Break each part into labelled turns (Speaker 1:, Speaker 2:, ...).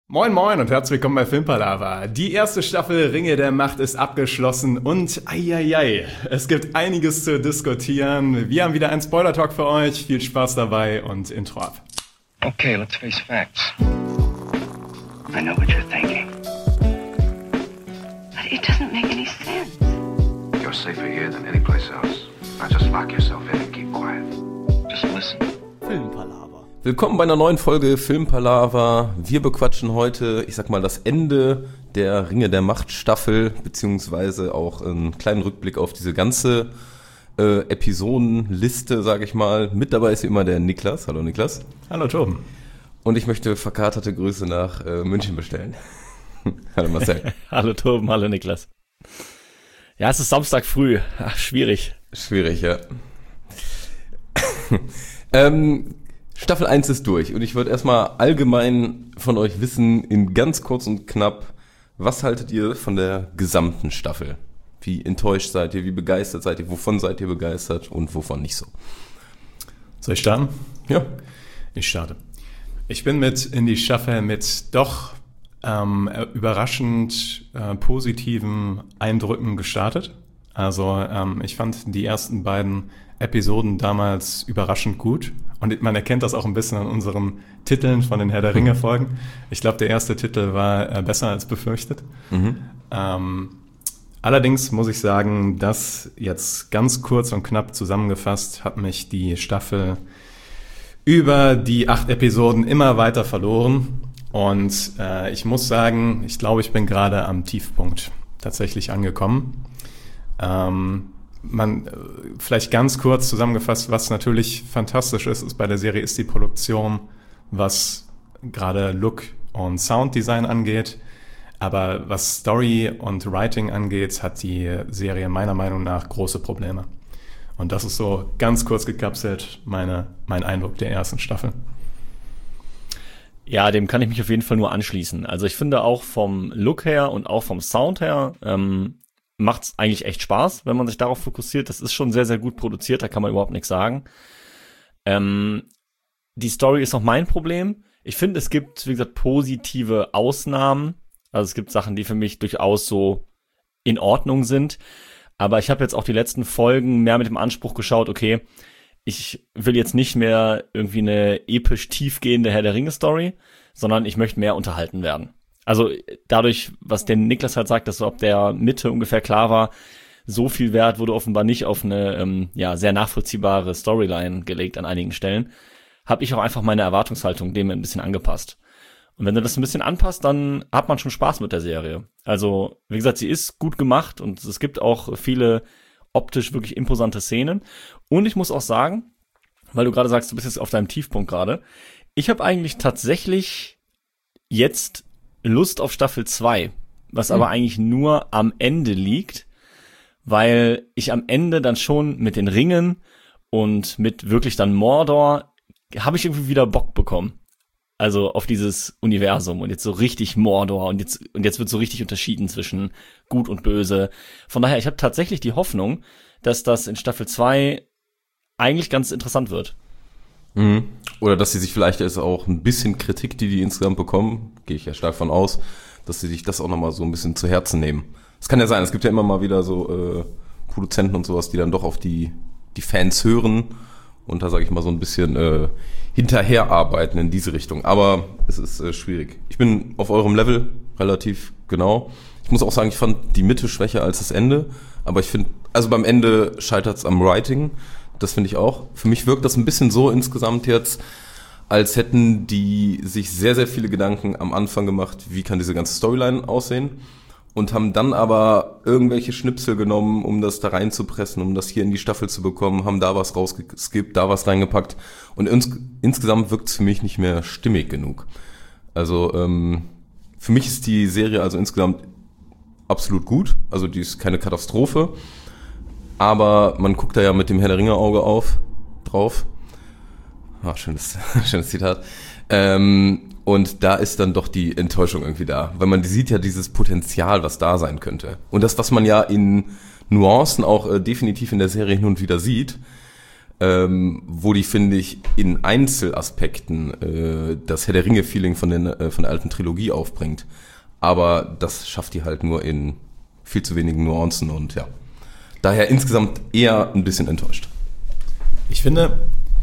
Speaker 1: Moin moin und herzlich willkommen bei Filmpalava. Die erste Staffel Ringe der Macht ist abgeschlossen und es gibt einiges zu diskutieren. Wir haben wieder einen Spoiler-Talk für euch. Viel Spaß dabei und Intro ab.
Speaker 2: Okay, let's face facts. I know what you're thinking.
Speaker 3: But it doesn't make any sense.
Speaker 4: You're safer here than any place else. Now just lock yourself in and keep quiet.
Speaker 2: Just listen.
Speaker 5: Filmpalava. Willkommen bei einer neuen Folge Filmpalava. Wir bequatschen heute, ich sag mal, das Ende der Ringe der Macht Staffel, beziehungsweise auch einen kleinen Rückblick auf diese ganze Episodenliste, sage ich mal. Mit dabei ist wie immer der Niklas. Hallo Niklas.
Speaker 1: Hallo Torben.
Speaker 5: Und ich möchte verkaterte Grüße nach München bestellen. Hallo Marcel.
Speaker 6: Hallo Torben, hallo Niklas. Ja, es ist Samstag früh. Ach, schwierig.
Speaker 5: Schwierig, ja. Staffel 1 ist durch und ich würde erstmal allgemein von euch wissen, in ganz kurz und knapp, was haltet ihr von der gesamten Staffel? Wie enttäuscht seid ihr, wie begeistert seid ihr, wovon seid ihr begeistert und wovon nicht so?
Speaker 1: Soll ich starten?
Speaker 5: Ja.
Speaker 1: Ich starte. Ich bin mit in die Staffel mit doch überraschend positiven Eindrücken gestartet. Also ich fand die ersten beiden Episoden damals überraschend gut. Und man erkennt das auch ein bisschen an unseren Titeln von den Herr der Ringe-Folgen. Ich glaube, der erste Titel war besser als befürchtet. Allerdings muss ich sagen, dass jetzt ganz kurz und knapp zusammengefasst hat mich die Staffel über die 8 Episoden immer weiter verloren. Und ich muss sagen, ich glaube, ich bin gerade am Tiefpunkt tatsächlich angekommen. Vielleicht ganz kurz zusammengefasst, was natürlich fantastisch ist bei der Serie, ist die Produktion, was gerade Look und Sounddesign angeht. Aber was Story und Writing angeht, hat die Serie meiner Meinung nach große Probleme. Und das ist so ganz kurz gekapselt mein Eindruck der ersten Staffel.
Speaker 6: Ja, dem kann ich mich auf jeden Fall nur anschließen. Also ich finde auch vom Look her und auch vom Sound her macht's eigentlich echt Spaß, wenn man sich darauf fokussiert. Das ist schon sehr, sehr gut produziert, da kann man überhaupt nichts sagen. Die Story ist noch mein Problem. Ich finde, es gibt, wie gesagt, positive Ausnahmen. Also es gibt Sachen, die für mich durchaus so in Ordnung sind. Aber ich habe jetzt auch die letzten Folgen mehr mit dem Anspruch geschaut, okay, ich will jetzt nicht mehr irgendwie eine episch tiefgehende Herr der Ringe-Story, sondern ich möchte mehr unterhalten werden. Also dadurch, was der Niklas halt sagt, dass so ab der Mitte ungefähr klar war, so viel Wert wurde offenbar nicht auf eine sehr nachvollziehbare Storyline gelegt an einigen Stellen, habe ich auch einfach meine Erwartungshaltung dem ein bisschen angepasst. Und wenn du das ein bisschen anpasst, dann hat man schon Spaß mit der Serie. Also wie gesagt, sie ist gut gemacht und es gibt auch viele optisch wirklich imposante Szenen. Und ich muss auch sagen, weil du gerade sagst, du bist jetzt auf deinem Tiefpunkt gerade, ich habe eigentlich tatsächlich jetzt Lust auf Staffel 2, was aber eigentlich nur am Ende liegt, weil ich am Ende dann schon mit den Ringen und mit wirklich dann Mordor habe ich irgendwie wieder Bock bekommen. Also auf dieses Universum und jetzt so richtig Mordor und jetzt wird so richtig unterschieden zwischen Gut und Böse. Von daher, ich habe tatsächlich die Hoffnung, dass das in Staffel 2 eigentlich ganz interessant wird.
Speaker 5: Oder dass sie sich vielleicht ist auch ein bisschen Kritik, die insgesamt bekommen, gehe ich ja stark von aus, dass sie sich das auch nochmal so ein bisschen zu Herzen nehmen. Es kann ja sein, es gibt ja immer mal wieder so Produzenten und sowas, die dann doch auf die Fans hören und da sage ich mal so ein bisschen hinterherarbeiten in diese Richtung. Aber es ist schwierig. Ich bin auf eurem Level relativ genau. Ich muss auch sagen, ich fand die Mitte schwächer als das Ende, aber ich finde, also beim Ende scheitert es am Writing. Das finde ich auch. Für mich wirkt das ein bisschen so insgesamt jetzt, als hätten die sich sehr, sehr viele Gedanken am Anfang gemacht, wie kann diese ganze Storyline aussehen und haben dann aber irgendwelche Schnipsel genommen, um das da reinzupressen, um das hier in die Staffel zu bekommen, haben da was rausgeskippt, da was reingepackt und insgesamt wirkt es für mich nicht mehr stimmig genug. Also für mich ist die Serie also insgesamt absolut gut, also die ist keine Katastrophe, aber man guckt da ja mit dem Herr der Ringe Auge drauf. Schönes Zitat. Und da ist dann doch die Enttäuschung irgendwie da, weil man sieht ja dieses Potenzial, was da sein könnte. Und das, was man ja in Nuancen auch definitiv in der Serie hin und wieder sieht, wo die, finde ich, in Einzelaspekten das Herr der Ringe-Feeling von der alten Trilogie aufbringt. Aber das schafft die halt nur in viel zu wenigen Nuancen und ja. Daher insgesamt eher ein bisschen enttäuscht.
Speaker 1: Ich finde,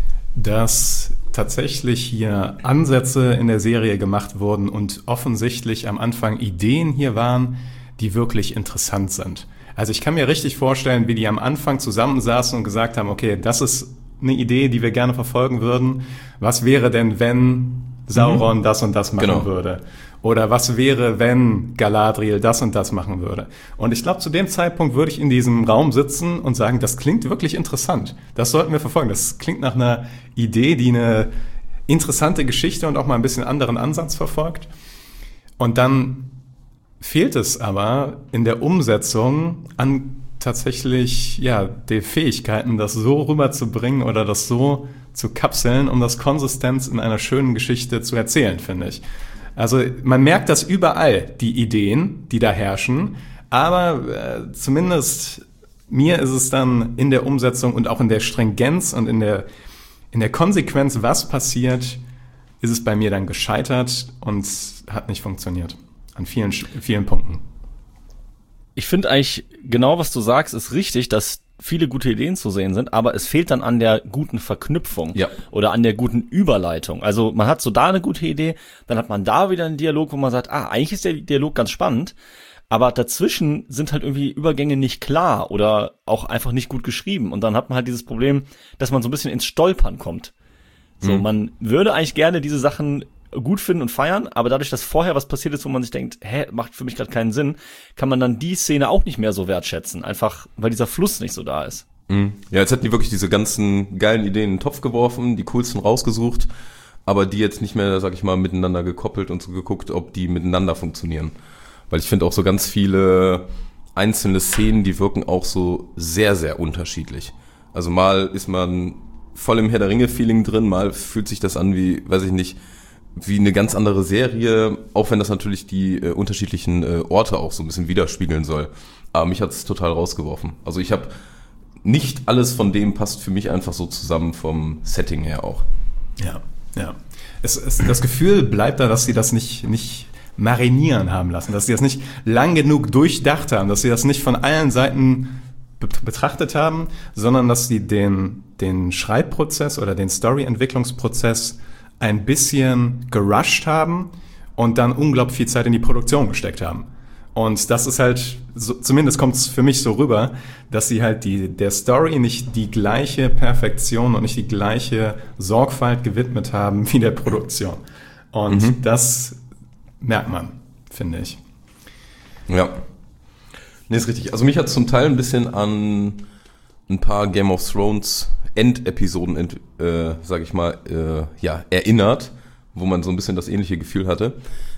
Speaker 1: dass tatsächlich hier Ansätze in der Serie gemacht wurden und offensichtlich am Anfang Ideen hier waren, die wirklich interessant sind. Also ich kann mir richtig vorstellen, wie die am Anfang zusammensaßen und gesagt haben, okay, das ist eine Idee, die wir gerne verfolgen würden. Was wäre denn, wenn Sauron das und das machen würde? Oder was wäre, wenn Galadriel das und das machen würde? Und ich glaube, zu dem Zeitpunkt würde ich in diesem Raum sitzen und sagen, das klingt wirklich interessant. Das sollten wir verfolgen. Das klingt nach einer Idee, die eine interessante Geschichte und auch mal ein bisschen anderen Ansatz verfolgt. Und dann fehlt es aber in der Umsetzung an tatsächlich die Fähigkeiten, das so rüberzubringen oder das so zu kapseln, um das Konsistenz in einer schönen Geschichte zu erzählen, finde ich. Also man merkt das überall, die Ideen, die da herrschen, aber zumindest mir ist es dann in der Umsetzung und auch in der Stringenz und in der Konsequenz, was passiert, ist es bei mir dann gescheitert und hat nicht funktioniert. An vielen, vielen Punkten.
Speaker 6: Ich finde eigentlich genau, was du sagst, ist richtig, dass viele gute Ideen zu sehen sind, aber es fehlt dann an der guten Verknüpfung oder an der guten Überleitung. Also man hat so da eine gute Idee, dann hat man da wieder einen Dialog, wo man sagt, eigentlich ist der Dialog ganz spannend, aber dazwischen sind halt irgendwie Übergänge nicht klar oder auch einfach nicht gut geschrieben. Und dann hat man halt dieses Problem, dass man so ein bisschen ins Stolpern kommt. So, man würde eigentlich gerne diese Sachen gut finden und feiern, aber dadurch, dass vorher was passiert ist, wo man sich denkt, macht für mich gerade keinen Sinn, kann man dann die Szene auch nicht mehr so wertschätzen, einfach weil dieser Fluss nicht so da ist.
Speaker 5: Ja, jetzt hätten die wirklich diese ganzen geilen Ideen in den Topf geworfen, die coolsten rausgesucht, aber die jetzt nicht mehr, sag ich mal, miteinander gekoppelt und so geguckt, ob die miteinander funktionieren. Weil ich finde auch so ganz viele einzelne Szenen, die wirken auch so sehr, sehr unterschiedlich. Also mal ist man voll im Herr der Ringe-Feeling drin, mal fühlt sich das an wie, weiß ich nicht, wie eine ganz andere Serie, auch wenn das natürlich die unterschiedlichen Orte auch so ein bisschen widerspiegeln soll. Aber mich hat es total rausgeworfen. Also ich habe nicht alles von dem passt für mich einfach so zusammen vom Setting her auch.
Speaker 1: Ja. Das Gefühl bleibt da, dass sie das nicht marinieren haben lassen, dass sie das nicht lang genug durchdacht haben, dass sie das nicht von allen Seiten betrachtet haben, sondern dass sie den Schreibprozess oder den Story-Entwicklungsprozess ein bisschen gerusht haben und dann unglaublich viel Zeit in die Produktion gesteckt haben. Und das ist halt, so, zumindest kommt es für mich so rüber, dass sie halt der Story nicht die gleiche Perfektion und nicht die gleiche Sorgfalt gewidmet haben wie der Produktion. Und das merkt man, finde ich.
Speaker 5: Ja. Nee, ist richtig. Also mich hat es zum Teil ein bisschen an ein paar Game of Thrones Endepisoden, sag ich mal, erinnert, wo man so ein bisschen das ähnliche Gefühl hatte.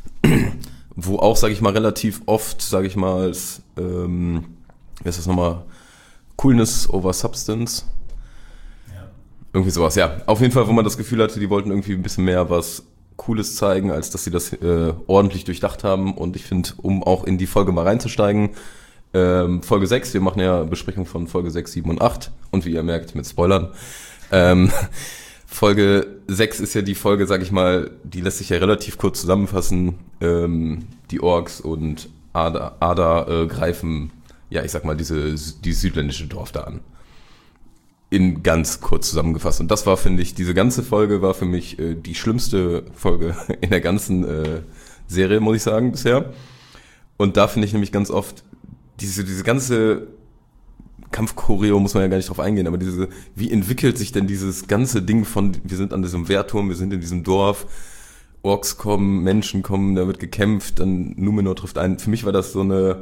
Speaker 5: Wo auch, sag ich mal, relativ oft, sag ich mal, wie heißt das nochmal? Coolness over Substance. Ja. Irgendwie sowas, ja. Auf jeden Fall, wo man das Gefühl hatte, die wollten irgendwie ein bisschen mehr was Cooles zeigen, als dass sie das ordentlich durchdacht haben. Und ich finde, um auch in die Folge mal reinzusteigen, Folge 6, wir machen ja Besprechung von Folge 6, 7 und 8 und wie ihr merkt, mit Spoilern. Folge 6 ist ja die Folge, sag ich mal, die lässt sich ja relativ kurz zusammenfassen. Die Orks und Ada greifen, ja, ich sag mal, die südländische Dorf da an. In ganz kurz zusammengefasst. Und das war, finde ich, diese ganze Folge war für mich die schlimmste Folge in der ganzen Serie, muss ich sagen, bisher. Und da finde ich nämlich ganz oft diese ganze Kampfchoreo, muss man ja gar nicht drauf eingehen, aber wie entwickelt sich denn dieses ganze Ding von, wir sind an diesem Wehrturm, wir sind in diesem Dorf, Orks kommen, Menschen kommen, da wird gekämpft, dann Numenor trifft ein. Für mich war das so eine,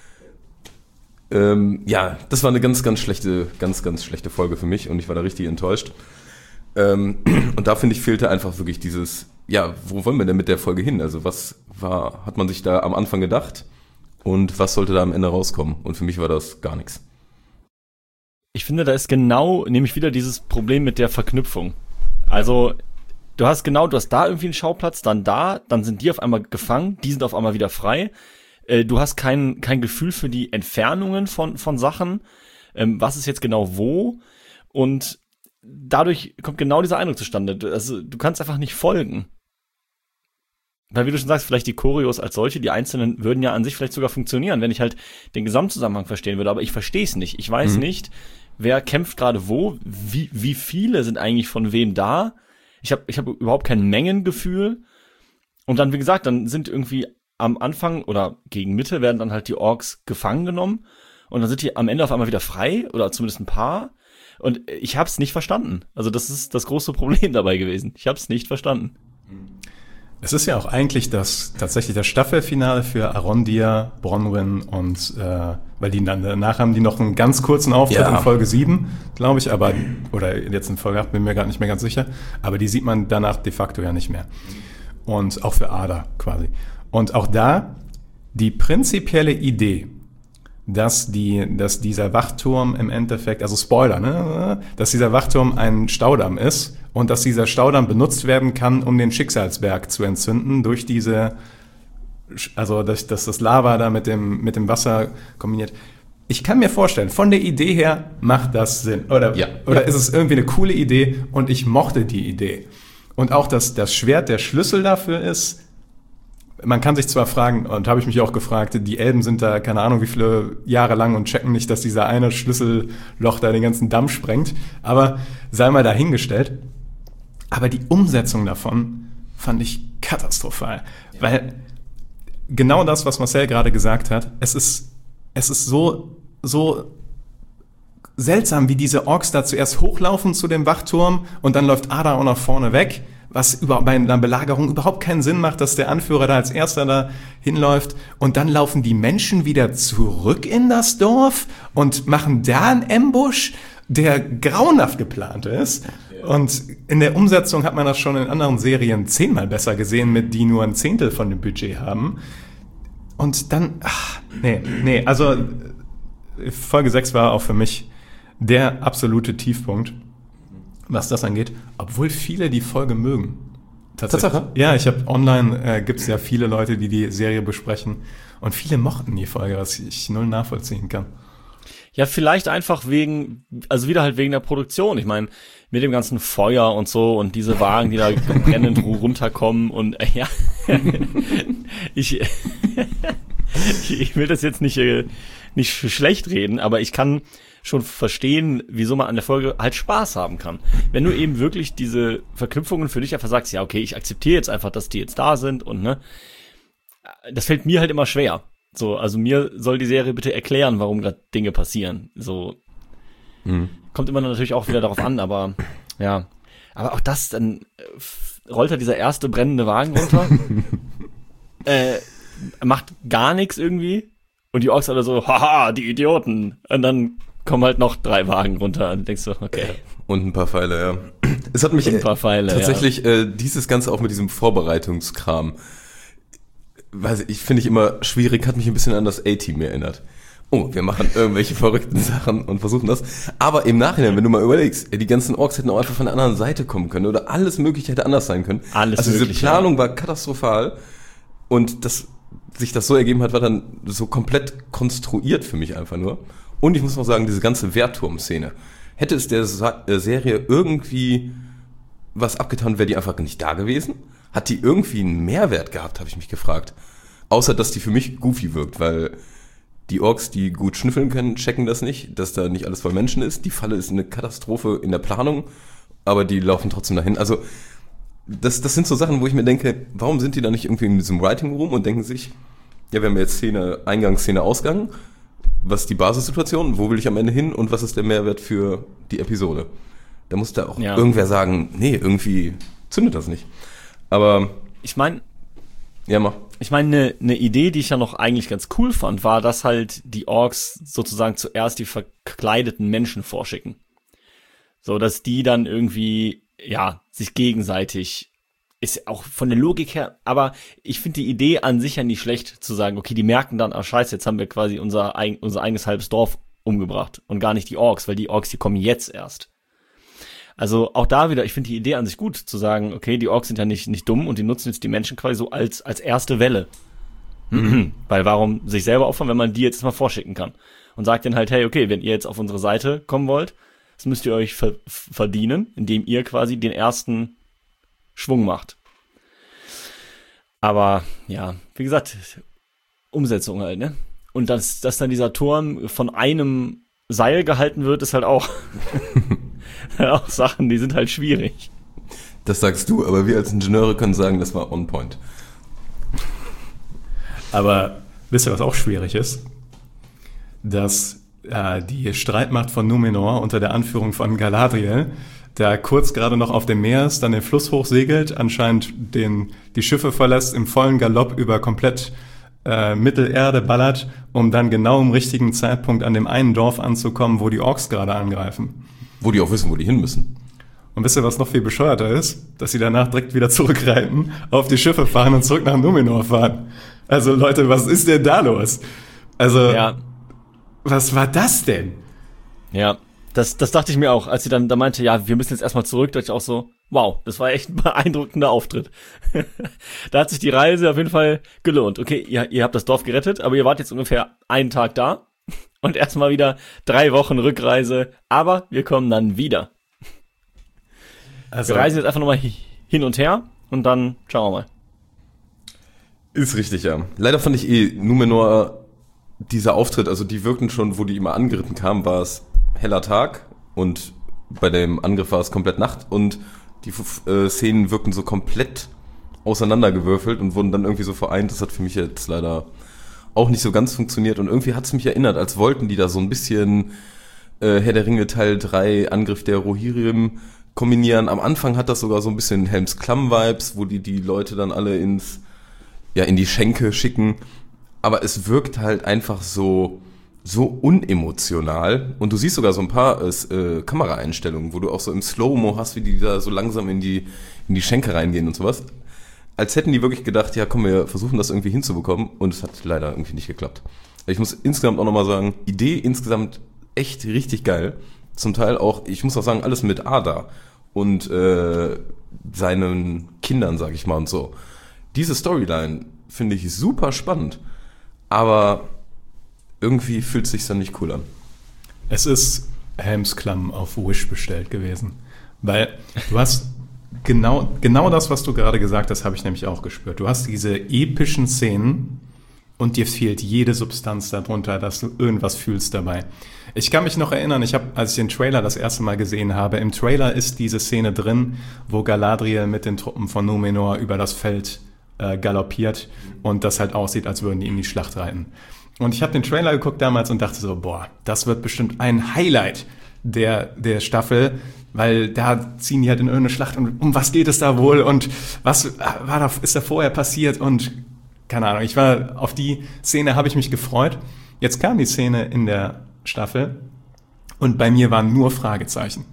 Speaker 5: das war eine ganz, ganz schlechte Folge für mich und ich war da richtig enttäuscht. Und da, finde ich, fehlte einfach wirklich dieses, wo wollen wir denn mit der Folge hin? Also hat man sich da am Anfang gedacht? Und was sollte da am Ende rauskommen? Und für mich war das gar nichts.
Speaker 6: Ich finde, da ist nämlich wieder dieses Problem mit der Verknüpfung. Also, du hast da irgendwie einen Schauplatz, dann sind die auf einmal gefangen, die sind auf einmal wieder frei. Du hast kein Gefühl für die Entfernungen von Sachen. Was ist jetzt genau wo? Und dadurch kommt genau dieser Eindruck zustande. Du kannst einfach nicht folgen. Weil, wie du schon sagst, vielleicht die Choreos als solche, die einzelnen, würden ja an sich vielleicht sogar funktionieren, wenn ich halt den Gesamtzusammenhang verstehen würde. Aber ich verstehe es nicht. Ich weiß nicht, wer kämpft gerade wo, wie viele sind eigentlich von wem da. Ich hab überhaupt kein Mengengefühl. Und dann, wie gesagt, dann sind irgendwie am Anfang oder gegen Mitte werden dann halt die Orks gefangen genommen. Und dann sind die am Ende auf einmal wieder frei, oder zumindest ein paar. Und ich hab's nicht verstanden. Also das ist das große Problem dabei gewesen. Ich hab's nicht verstanden.
Speaker 1: Es ist ja auch eigentlich tatsächlich das Staffelfinale für Arondir, Bronwyn und weil die dann danach haben die noch einen ganz kurzen Auftritt in Folge 7, glaube ich, aber oder jetzt in Folge 8, bin mir gerade nicht mehr ganz sicher, aber die sieht man danach de facto ja nicht mehr. Und auch für Ada quasi. Und auch da die prinzipielle Idee, dass dieser Wachturm im Endeffekt, also Spoiler, ne, dass dieser Wachturm ein Staudamm ist und dass dieser Staudamm benutzt werden kann, um den Schicksalsberg zu entzünden durch dass das Lava da mit dem Wasser kombiniert. Ich kann mir vorstellen, von der Idee her macht das Sinn. Oder ist es irgendwie eine coole Idee und ich mochte die Idee. Und auch, dass das Schwert der Schlüssel dafür ist. Man kann sich zwar fragen, und habe ich mich auch gefragt, die Elben sind da keine Ahnung wie viele Jahre lang und checken nicht, dass dieser eine Schlüsselloch da den ganzen Damm sprengt, aber sei mal dahingestellt. Aber die Umsetzung davon fand ich katastrophal, weil genau das, was Marcel gerade gesagt hat, es ist so seltsam, wie diese Orks da zuerst hochlaufen zu dem Wachturm und dann läuft Ada auch nach vorne weg, was bei einer Belagerung überhaupt keinen Sinn macht, dass der Anführer da als erster da hinläuft und dann laufen die Menschen wieder zurück in das Dorf und machen da einen Ambush, der grauenhaft geplant ist. Und in der Umsetzung hat man das schon in anderen Serien 10-mal besser gesehen, die nur ein Zehntel von dem Budget haben. Und dann, also Folge 6 war auch für mich der absolute Tiefpunkt, was das angeht, obwohl viele die Folge mögen. Tatsächlich. Ja, ich habe online, gibt's ja viele Leute, die die Serie besprechen und viele mochten die Folge, was ich null nachvollziehen kann.
Speaker 6: Ja, vielleicht einfach wegen der Produktion. Ich meine, mit dem ganzen Feuer und so und diese Wagen, die da brennend runterkommen und ich will das jetzt nicht für schlecht reden, aber ich kann schon verstehen, wieso man an der Folge halt Spaß haben kann. Wenn du eben wirklich diese Verknüpfungen für dich einfach sagst, ja, okay, ich akzeptiere jetzt einfach, dass die jetzt da sind und ne, das fällt mir halt immer schwer. So, also mir soll die Serie bitte erklären, warum gerade Dinge passieren. So, kommt immer natürlich auch wieder darauf an, aber ja. Aber auch das, dann rollt da dieser erste brennende Wagen runter, macht gar nichts irgendwie und die Orks alle so, haha, die Idioten. Und dann kommen halt noch 3 Wagen runter und denkst du, okay.
Speaker 5: Und ein paar Pfeile, ja. Es hat mich tatsächlich dieses Ganze auch mit diesem Vorbereitungskram, finde ich immer schwierig, hat mich ein bisschen an das A-Team erinnert. Oh, wir machen irgendwelche verrückten Sachen und versuchen das. Aber im Nachhinein, wenn du mal überlegst, die ganzen Orks hätten auch einfach von der anderen Seite kommen können oder alles Mögliche hätte anders sein können. Diese Planung war katastrophal und sich das so ergeben hat, war dann so komplett konstruiert für mich einfach nur. Und ich muss noch sagen, diese ganze Wehrturm-Szene. Hätte es der Serie irgendwie was abgetan, wäre die einfach nicht da gewesen? Hat die irgendwie einen Mehrwert gehabt, habe ich mich gefragt. Außer, dass die für mich goofy wirkt, weil die Orks, die gut schnüffeln können, checken das nicht, dass da nicht alles voll Menschen ist. Die Falle ist eine Katastrophe in der Planung, aber die laufen trotzdem dahin. Also das sind so Sachen, wo ich mir denke, warum sind die da nicht irgendwie in diesem Writing Room und denken sich, ja, wir haben jetzt Eingang, Szene, Ausgang. Was ist die Basissituation? Wo will ich am Ende hin? Und was ist der Mehrwert für die Episode? Da muss da auch irgendwer sagen, nee, irgendwie zündet das nicht. Aber
Speaker 6: ich meine,
Speaker 5: mach.
Speaker 6: Ich meine, eine Idee, die ich ja noch eigentlich ganz cool fand, war, dass halt die Orks sozusagen zuerst die verkleideten Menschen vorschicken. So, dass die dann irgendwie, sich gegenseitig, ist auch von der Logik her, aber ich finde die Idee an sich ja nicht schlecht, zu sagen, okay, die merken dann, scheiße, jetzt haben wir quasi unser eigenes halbes Dorf umgebracht und gar nicht die Orks, weil die Orks, die kommen jetzt erst. Also auch da wieder, ich finde die Idee an sich gut, zu sagen, okay, die Orks sind ja nicht dumm und die nutzen jetzt die Menschen quasi so als erste Welle. Weil warum sich selber opfern, wenn man die jetzt mal vorschicken kann? Und sagt denen halt, hey, okay, wenn ihr jetzt auf unsere Seite kommen wollt, Das müsst ihr euch verdienen, indem ihr quasi den ersten Schwung macht. Aber ja, wie gesagt, Umsetzung halt, ne? Und dass dann dieser Turm von einem Seil gehalten wird, ist halt auch, auch Sachen, die sind halt schwierig.
Speaker 5: Das sagst du, aber wir als Ingenieure können sagen, das war on point.
Speaker 1: Aber wisst ihr, was auch schwierig ist? Dass die Streitmacht von Numenor unter der Anführung von Galadriel da kurz gerade noch auf dem Meer ist, dann den Fluss hochsegelt, anscheinend die Schiffe verlässt, im vollen Galopp über komplett Mittelerde ballert, um dann genau im richtigen Zeitpunkt an dem einen Dorf anzukommen, wo die Orks gerade angreifen.
Speaker 5: Wo die auch wissen, wo die hin müssen.
Speaker 1: Und wisst ihr, was noch viel bescheuerter ist? Dass sie danach direkt wieder zurückreiten, auf die Schiffe fahren und zurück nach Numenor fahren. Also Leute, was ist denn da los? Also,
Speaker 6: Ja,
Speaker 1: was war das denn?
Speaker 6: ja. Das dachte ich mir auch, als sie dann da meinte, ja, wir müssen jetzt erstmal zurück, dachte ich auch so, wow, das war echt ein beeindruckender Auftritt. Da hat sich die Reise auf jeden Fall gelohnt. Okay, ihr habt das Dorf gerettet, aber ihr wart jetzt ungefähr einen Tag da und erstmal wieder 3 Wochen Rückreise, aber wir kommen dann wieder.
Speaker 1: Also,
Speaker 6: Wir reisen jetzt einfach nochmal hin und her und dann schauen wir mal.
Speaker 5: Ist richtig, ja. Leider fand ich Numenor, dieser Auftritt, also die wirkten schon, wo die immer angeritten kamen, war es heller Tag und bei dem Angriff war es komplett Nacht und die Szenen wirkten so komplett auseinandergewürfelt und wurden dann irgendwie so vereint. Das hat für mich jetzt leider auch nicht so ganz funktioniert und irgendwie hat es mich erinnert, als wollten die da so ein bisschen Herr der Ringe Teil 3 Angriff der Rohirrim kombinieren. Am Anfang hat das sogar so ein bisschen Helms Klamm-Vibes, wo die Leute dann alle in die Schenke schicken. Aber es wirkt halt einfach so unemotional. Und du siehst sogar so ein paar Kameraeinstellungen, wo du auch so im Slow-Mo hast, wie die da so langsam in die Schenke reingehen und sowas. Als hätten die wirklich gedacht, ja komm, wir versuchen das irgendwie hinzubekommen. Und es hat leider irgendwie nicht geklappt. Ich muss insgesamt auch nochmal sagen, Idee insgesamt echt richtig geil. Zum Teil auch, ich muss auch sagen, alles mit Ada und seinen Kindern, sag ich mal, und so. Diese Storyline finde ich super spannend, aber irgendwie fühlt es sich dann nicht cool an.
Speaker 1: es ist Helms Klamm auf Wish bestellt gewesen. Weil du hast genau das, was du gerade gesagt hast, habe ich nämlich auch gespürt. Du hast diese epischen Szenen und dir fehlt jede Substanz darunter, dass du irgendwas fühlst dabei. Ich kann mich noch erinnern, als ich den Trailer das erste Mal gesehen habe, im Trailer ist diese Szene drin, wo Galadriel mit den Truppen von Numenor über das Feld galoppiert und das halt aussieht, als würden die in die Schlacht reiten. Und ich habe den Trailer geguckt damals und dachte so, boah, das wird bestimmt ein Highlight der Staffel, weil da ziehen die halt in irgendeine Schlacht und um was geht es da wohl und was ist da vorher passiert und keine Ahnung, auf die Szene habe ich mich gefreut. Jetzt kam die Szene in der Staffel und bei mir waren nur Fragezeichen.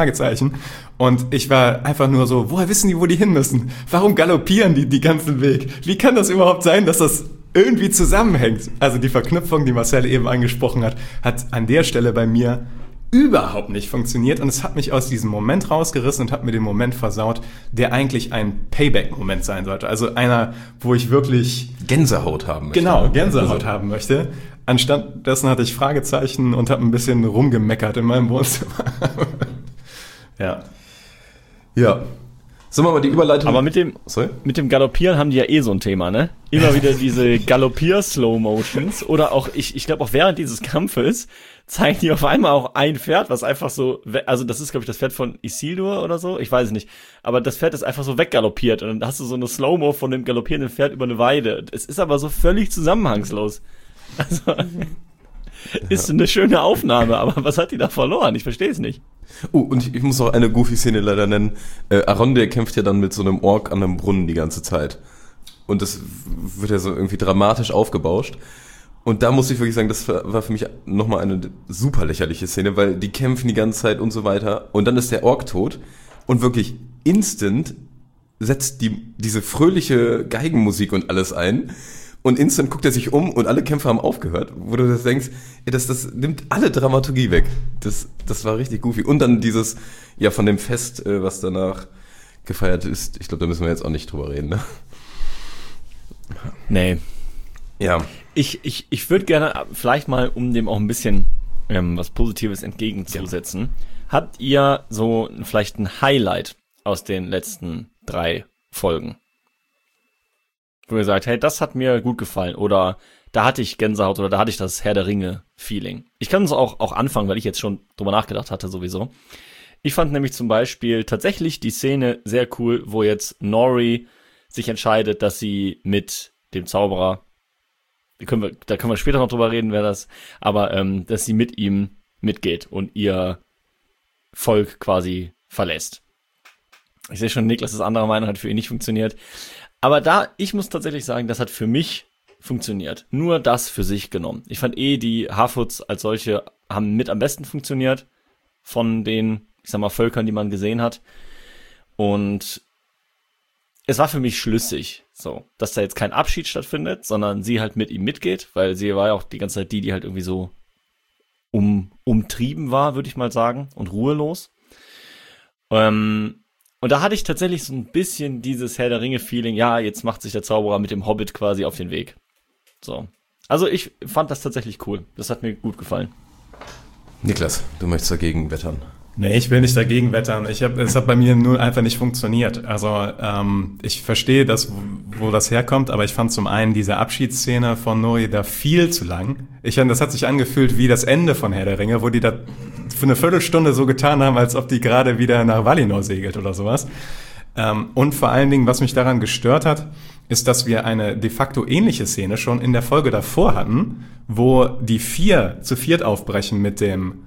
Speaker 1: Und ich war einfach nur so, woher wissen die, wo die hin müssen? Warum galoppieren die ganzen Weg? Wie kann das überhaupt sein, dass das irgendwie zusammenhängt? Also die Verknüpfung, die Marcel eben angesprochen hat an der Stelle bei mir überhaupt nicht funktioniert und es hat mich aus diesem Moment rausgerissen und hat mir den Moment versaut, der eigentlich ein Payback-Moment sein sollte. Also einer, wo ich wirklich
Speaker 5: Gänsehaut haben möchte.
Speaker 1: Genau, Gänsehaut haben möchte. Anstatt dessen hatte ich Fragezeichen und habe ein bisschen rumgemeckert in meinem Wohnzimmer. Ja.
Speaker 5: Ja. Sollen wir mal die Überleitung...
Speaker 6: Aber mit dem Galoppieren haben die ja so ein Thema, ne? Immer wieder diese Galoppier-Slow-Motions oder auch, ich glaube auch während dieses Kampfes zeigen die auf einmal auch ein Pferd, was einfach so, also das ist glaube ich das Pferd von Isildur oder so, ich weiß es nicht, aber das Pferd ist einfach so weggaloppiert und dann hast du so eine Slow-Mo von dem galoppierenden Pferd über eine Weide. Es ist aber so völlig zusammenhangslos. Also, ist eine schöne Aufnahme, aber was hat die da verloren? Ich verstehe es nicht.
Speaker 5: Oh, und ich muss noch eine Goofy-Szene leider nennen. Arondir kämpft ja dann mit so einem Ork an einem Brunnen die ganze Zeit. Und das wird ja so irgendwie dramatisch aufgebauscht. Und da muss ich wirklich sagen, das war für mich nochmal eine super lächerliche Szene, weil die kämpfen die ganze Zeit und so weiter. Und dann ist der Ork tot. Und wirklich instant setzt diese fröhliche Geigenmusik und alles ein. Und instant guckt er sich um und alle Kämpfer haben aufgehört, wo du das denkst, das nimmt alle Dramaturgie weg. Das war richtig goofy. Und dann dieses, ja, von dem Fest, was danach gefeiert ist, ich glaube, da müssen wir jetzt auch nicht drüber reden, ne?
Speaker 6: Nee.
Speaker 5: Ja.
Speaker 6: Ich würde gerne vielleicht mal, um dem auch ein bisschen was Positives entgegenzusetzen. Habt ihr so vielleicht ein Highlight aus den letzten 3 Folgen? Wo ihr sagt, hey, das hat mir gut gefallen oder da hatte ich Gänsehaut oder da hatte ich das Herr der Ringe-Feeling. Ich kann es auch anfangen, weil ich jetzt schon drüber nachgedacht hatte sowieso. Ich fand nämlich zum Beispiel tatsächlich die Szene sehr cool, wo jetzt Nori sich entscheidet, dass sie mit dem Zauberer, da können wir später noch drüber reden, aber dass sie mit ihm mitgeht und ihr Volk quasi verlässt. Ich sehe schon, Niklas ist anderer Meinung, hat für ihn nicht funktioniert. Aber ich muss tatsächlich sagen, das hat für mich funktioniert. Nur das für sich genommen. Ich fand die Harfoots als solche haben mit am besten funktioniert von den, ich sag mal, Völkern, die man gesehen hat. Und es war für mich schlüssig, so, dass da jetzt kein Abschied stattfindet, sondern sie halt mit ihm mitgeht, weil sie war ja auch die ganze Zeit die halt irgendwie so umtrieben war, würde ich mal sagen, und ruhelos. Und da hatte ich tatsächlich so ein bisschen dieses Herr der Ringe-Feeling, ja, jetzt macht sich der Zauberer mit dem Hobbit quasi auf den Weg. So. Also ich fand das tatsächlich cool. Das hat mir gut gefallen.
Speaker 5: Niklas, du möchtest dagegen wettern.
Speaker 1: Nee, ich will nicht dagegen wettern. Es hat bei mir nur einfach nicht funktioniert. Also ich verstehe das, wo das herkommt, aber ich fand zum einen diese Abschiedsszene von Nori da viel zu lang. Das hat sich angefühlt wie das Ende von Herr der Ringe, wo die da für eine Viertelstunde so getan haben, als ob die gerade wieder nach Valinor segelt oder sowas. Und vor allen Dingen, was mich daran gestört hat, ist, dass wir eine de facto ähnliche Szene schon in der Folge davor hatten, wo die 4 zu 4 aufbrechen mit dem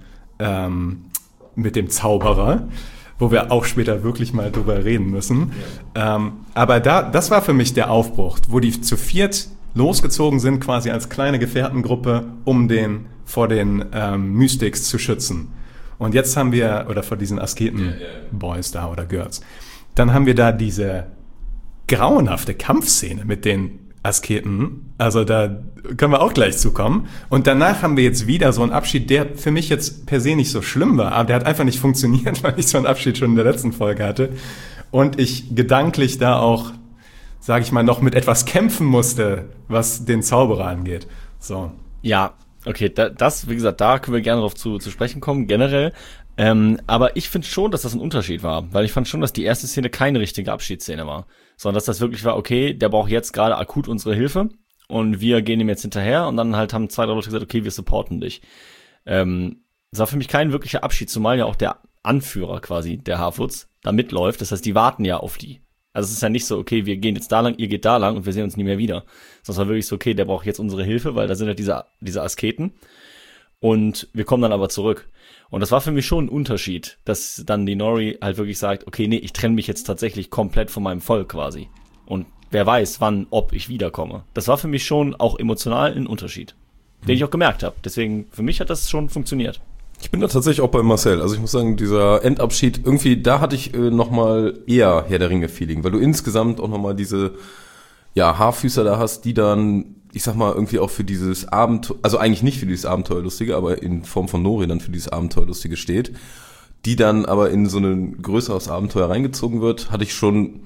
Speaker 1: Zauberer, wo wir auch später wirklich mal drüber reden müssen. Ja. Aber das war für mich der Aufbruch, wo die zu 4 losgezogen sind, quasi als kleine Gefährtengruppe, um vor den Mystics zu schützen. Und jetzt haben wir, oder vor diesen Asketen-Boys da oder Girls, dann haben wir da diese grauenhafte Kampfszene mit den Asketen, also da können wir auch gleich zukommen. Und danach haben wir jetzt wieder so einen Abschied, der für mich jetzt per se nicht so schlimm war, aber der hat einfach nicht funktioniert, weil ich so einen Abschied schon in der letzten Folge hatte. Und ich gedanklich da auch, sage ich mal, noch mit etwas kämpfen musste, was den Zauberer angeht. So.
Speaker 6: Ja, okay, wie gesagt, da können wir gerne drauf zu sprechen kommen, generell. Aber ich finde schon, dass das ein Unterschied war, weil ich fand schon, dass die erste Szene keine richtige Abschiedsszene war, sondern dass das wirklich war, okay, der braucht jetzt gerade akut unsere Hilfe und wir gehen ihm jetzt hinterher und dann halt haben 2, 3 Leute gesagt, okay, wir supporten dich. Das war für mich kein wirklicher Abschied, zumal ja auch der Anführer quasi der Harfoots da mitläuft, das heißt, die warten ja auf die. Also es ist ja nicht so, okay, wir gehen jetzt da lang, ihr geht da lang und wir sehen uns nie mehr wieder. Sondern es war wirklich so, okay, der braucht jetzt unsere Hilfe, weil da sind halt diese Asketen und wir kommen dann aber zurück. Und das war für mich schon ein Unterschied, dass dann die Nori halt wirklich sagt, okay, nee, ich trenne mich jetzt tatsächlich komplett von meinem Volk quasi. Und wer weiß, wann, ob ich wiederkomme. Das war für mich schon auch emotional ein Unterschied, den ich auch gemerkt habe. Deswegen, für mich hat das schon funktioniert.
Speaker 5: Ich bin da tatsächlich auch bei Marcel. Also ich muss sagen, dieser Endabschied, irgendwie, da hatte ich nochmal eher Herr der Ringe-Feeling, weil du insgesamt auch nochmal diese Haarfüßer da hast, die dann, ich sag mal, irgendwie auch für dieses Abenteuer, also eigentlich nicht für dieses Abenteuerlustige, aber in Form von Nori dann für dieses Abenteuerlustige steht, die dann aber in so ein größeres Abenteuer reingezogen wird, habe ich schon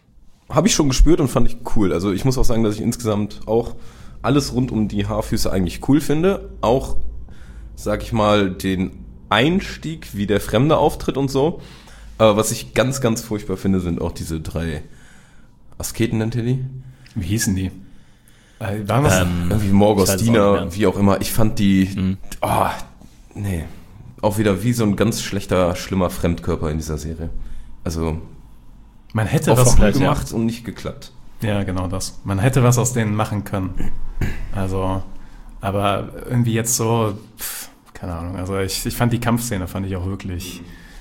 Speaker 5: gespürt und fand ich cool. Also ich muss auch sagen, dass ich insgesamt auch alles rund um die Haarfüße eigentlich cool finde. Auch, sag ich mal, den Einstieg, wie der Fremde auftritt und so. Aber was ich ganz, ganz furchtbar finde, sind auch diese 3 Asketen, nennt ihr die?
Speaker 1: Wie hießen die?
Speaker 5: Irgendwie Morgoth, Diener, wie auch immer. Ich fand die, auch wieder wie so ein ganz schlechter, schlimmer Fremdkörper in dieser Serie. Also,
Speaker 1: man hätte
Speaker 5: was gut gemacht und nicht geklappt.
Speaker 1: Ja, genau das. Man hätte was aus denen machen können. Also, aber irgendwie jetzt so, keine Ahnung. Also ich fand die Kampfszene auch wirklich.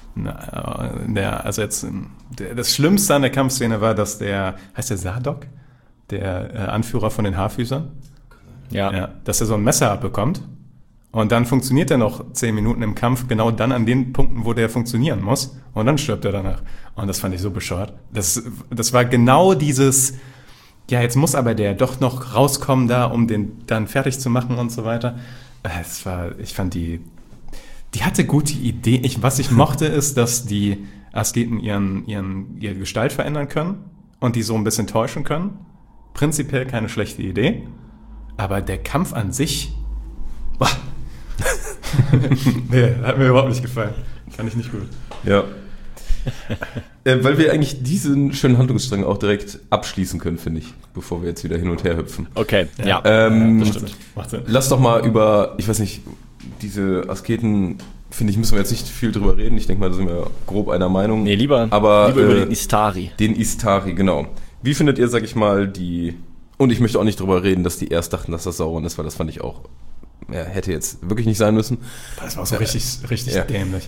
Speaker 1: Das Schlimmste an der Kampfszene war, dass heißt der Zadok? Der Anführer von den Haarfüßern? Ja. Dass er so ein Messer abbekommt und dann funktioniert er noch 10 Minuten im Kampf, genau dann an den Punkten, wo der funktionieren muss und dann stirbt er danach. Und das fand ich so bescheuert. Das war genau dieses, ja, jetzt muss aber der doch noch rauskommen da, um den dann fertig zu machen und so weiter. Ich fand die hatte gute Ideen. Was ich mochte, ist, dass die Asketen ihre Gestalt verändern können und die so ein bisschen täuschen können. Prinzipiell keine schlechte Idee. Aber der Kampf an sich, Nee, hat mir überhaupt nicht gefallen. Fand ich nicht gut.
Speaker 5: Ja. Weil wir eigentlich diesen schönen Handlungsstrang auch direkt abschließen können, finde ich, bevor wir jetzt wieder hin und her hüpfen.
Speaker 6: Okay, ja.
Speaker 1: Das stimmt. Macht Sinn.
Speaker 5: Lass doch mal über, ich weiß nicht, diese Asketen, finde ich, müssen wir jetzt nicht viel drüber reden. Ich denke mal, da sind wir grob einer Meinung.
Speaker 6: Nee, lieber
Speaker 5: über
Speaker 6: den Istari.
Speaker 5: Den Istari, genau. Wie findet ihr, sag ich mal, und ich möchte auch nicht drüber reden, dass die erst dachten, dass das Sauron ist, weil das fand ich auch, hätte jetzt wirklich nicht sein müssen.
Speaker 1: Das war so richtig dämlich.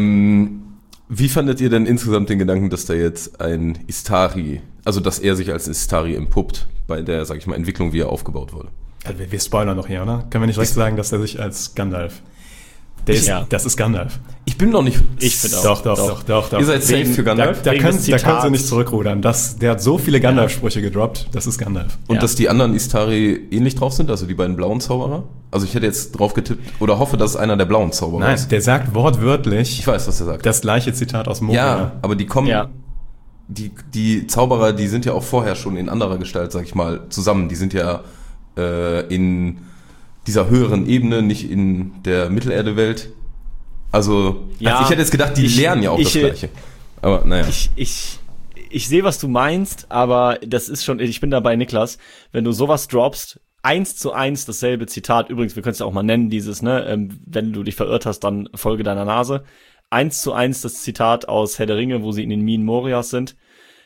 Speaker 5: Wie fandet ihr denn insgesamt den Gedanken, dass da jetzt ein Istari, also dass er sich als Istari entpuppt bei der, sag ich mal, Entwicklung, wie er aufgebaut wurde?
Speaker 1: Also wir spoilern noch hier, oder? Können wir nicht direkt sagen, dass er sich als Gandalf... Das ist Gandalf.
Speaker 5: Ich bin noch nicht...
Speaker 6: Ich finde auch.
Speaker 1: Doch.
Speaker 5: Ihr seid safe für Gandalf?
Speaker 1: Da können sie nicht zurückrudern. Der hat so viele Gandalf-Sprüche gedroppt, das ist Gandalf.
Speaker 5: Und dass die anderen Istari ähnlich drauf sind, also die beiden blauen Zauberer? Also ich hätte jetzt drauf getippt oder hoffe, dass es einer der blauen Zauberer ist.
Speaker 1: Nein, der sagt wortwörtlich...
Speaker 5: Ich weiß, was er sagt.
Speaker 1: Das gleiche Zitat aus Moria.
Speaker 5: Ja, aber die kommen... Ja. Die Zauberer, die sind ja auch vorher schon in anderer Gestalt, sag ich mal, zusammen. Die sind ja in dieser höheren Ebene, nicht in der Mittelerde-Welt. Also ich hätte jetzt gedacht, die lernen ja auch das Gleiche. Aber naja.
Speaker 6: Ich sehe, was du meinst, aber das ist schon, ich bin dabei, Niklas, wenn du sowas droppst, 1:1 dasselbe Zitat, übrigens, wir können es ja auch mal nennen, dieses, wenn du dich verirrt hast, dann folge deiner Nase. 1:1 das Zitat aus Herr der Ringe, wo sie in den Minen Morias sind,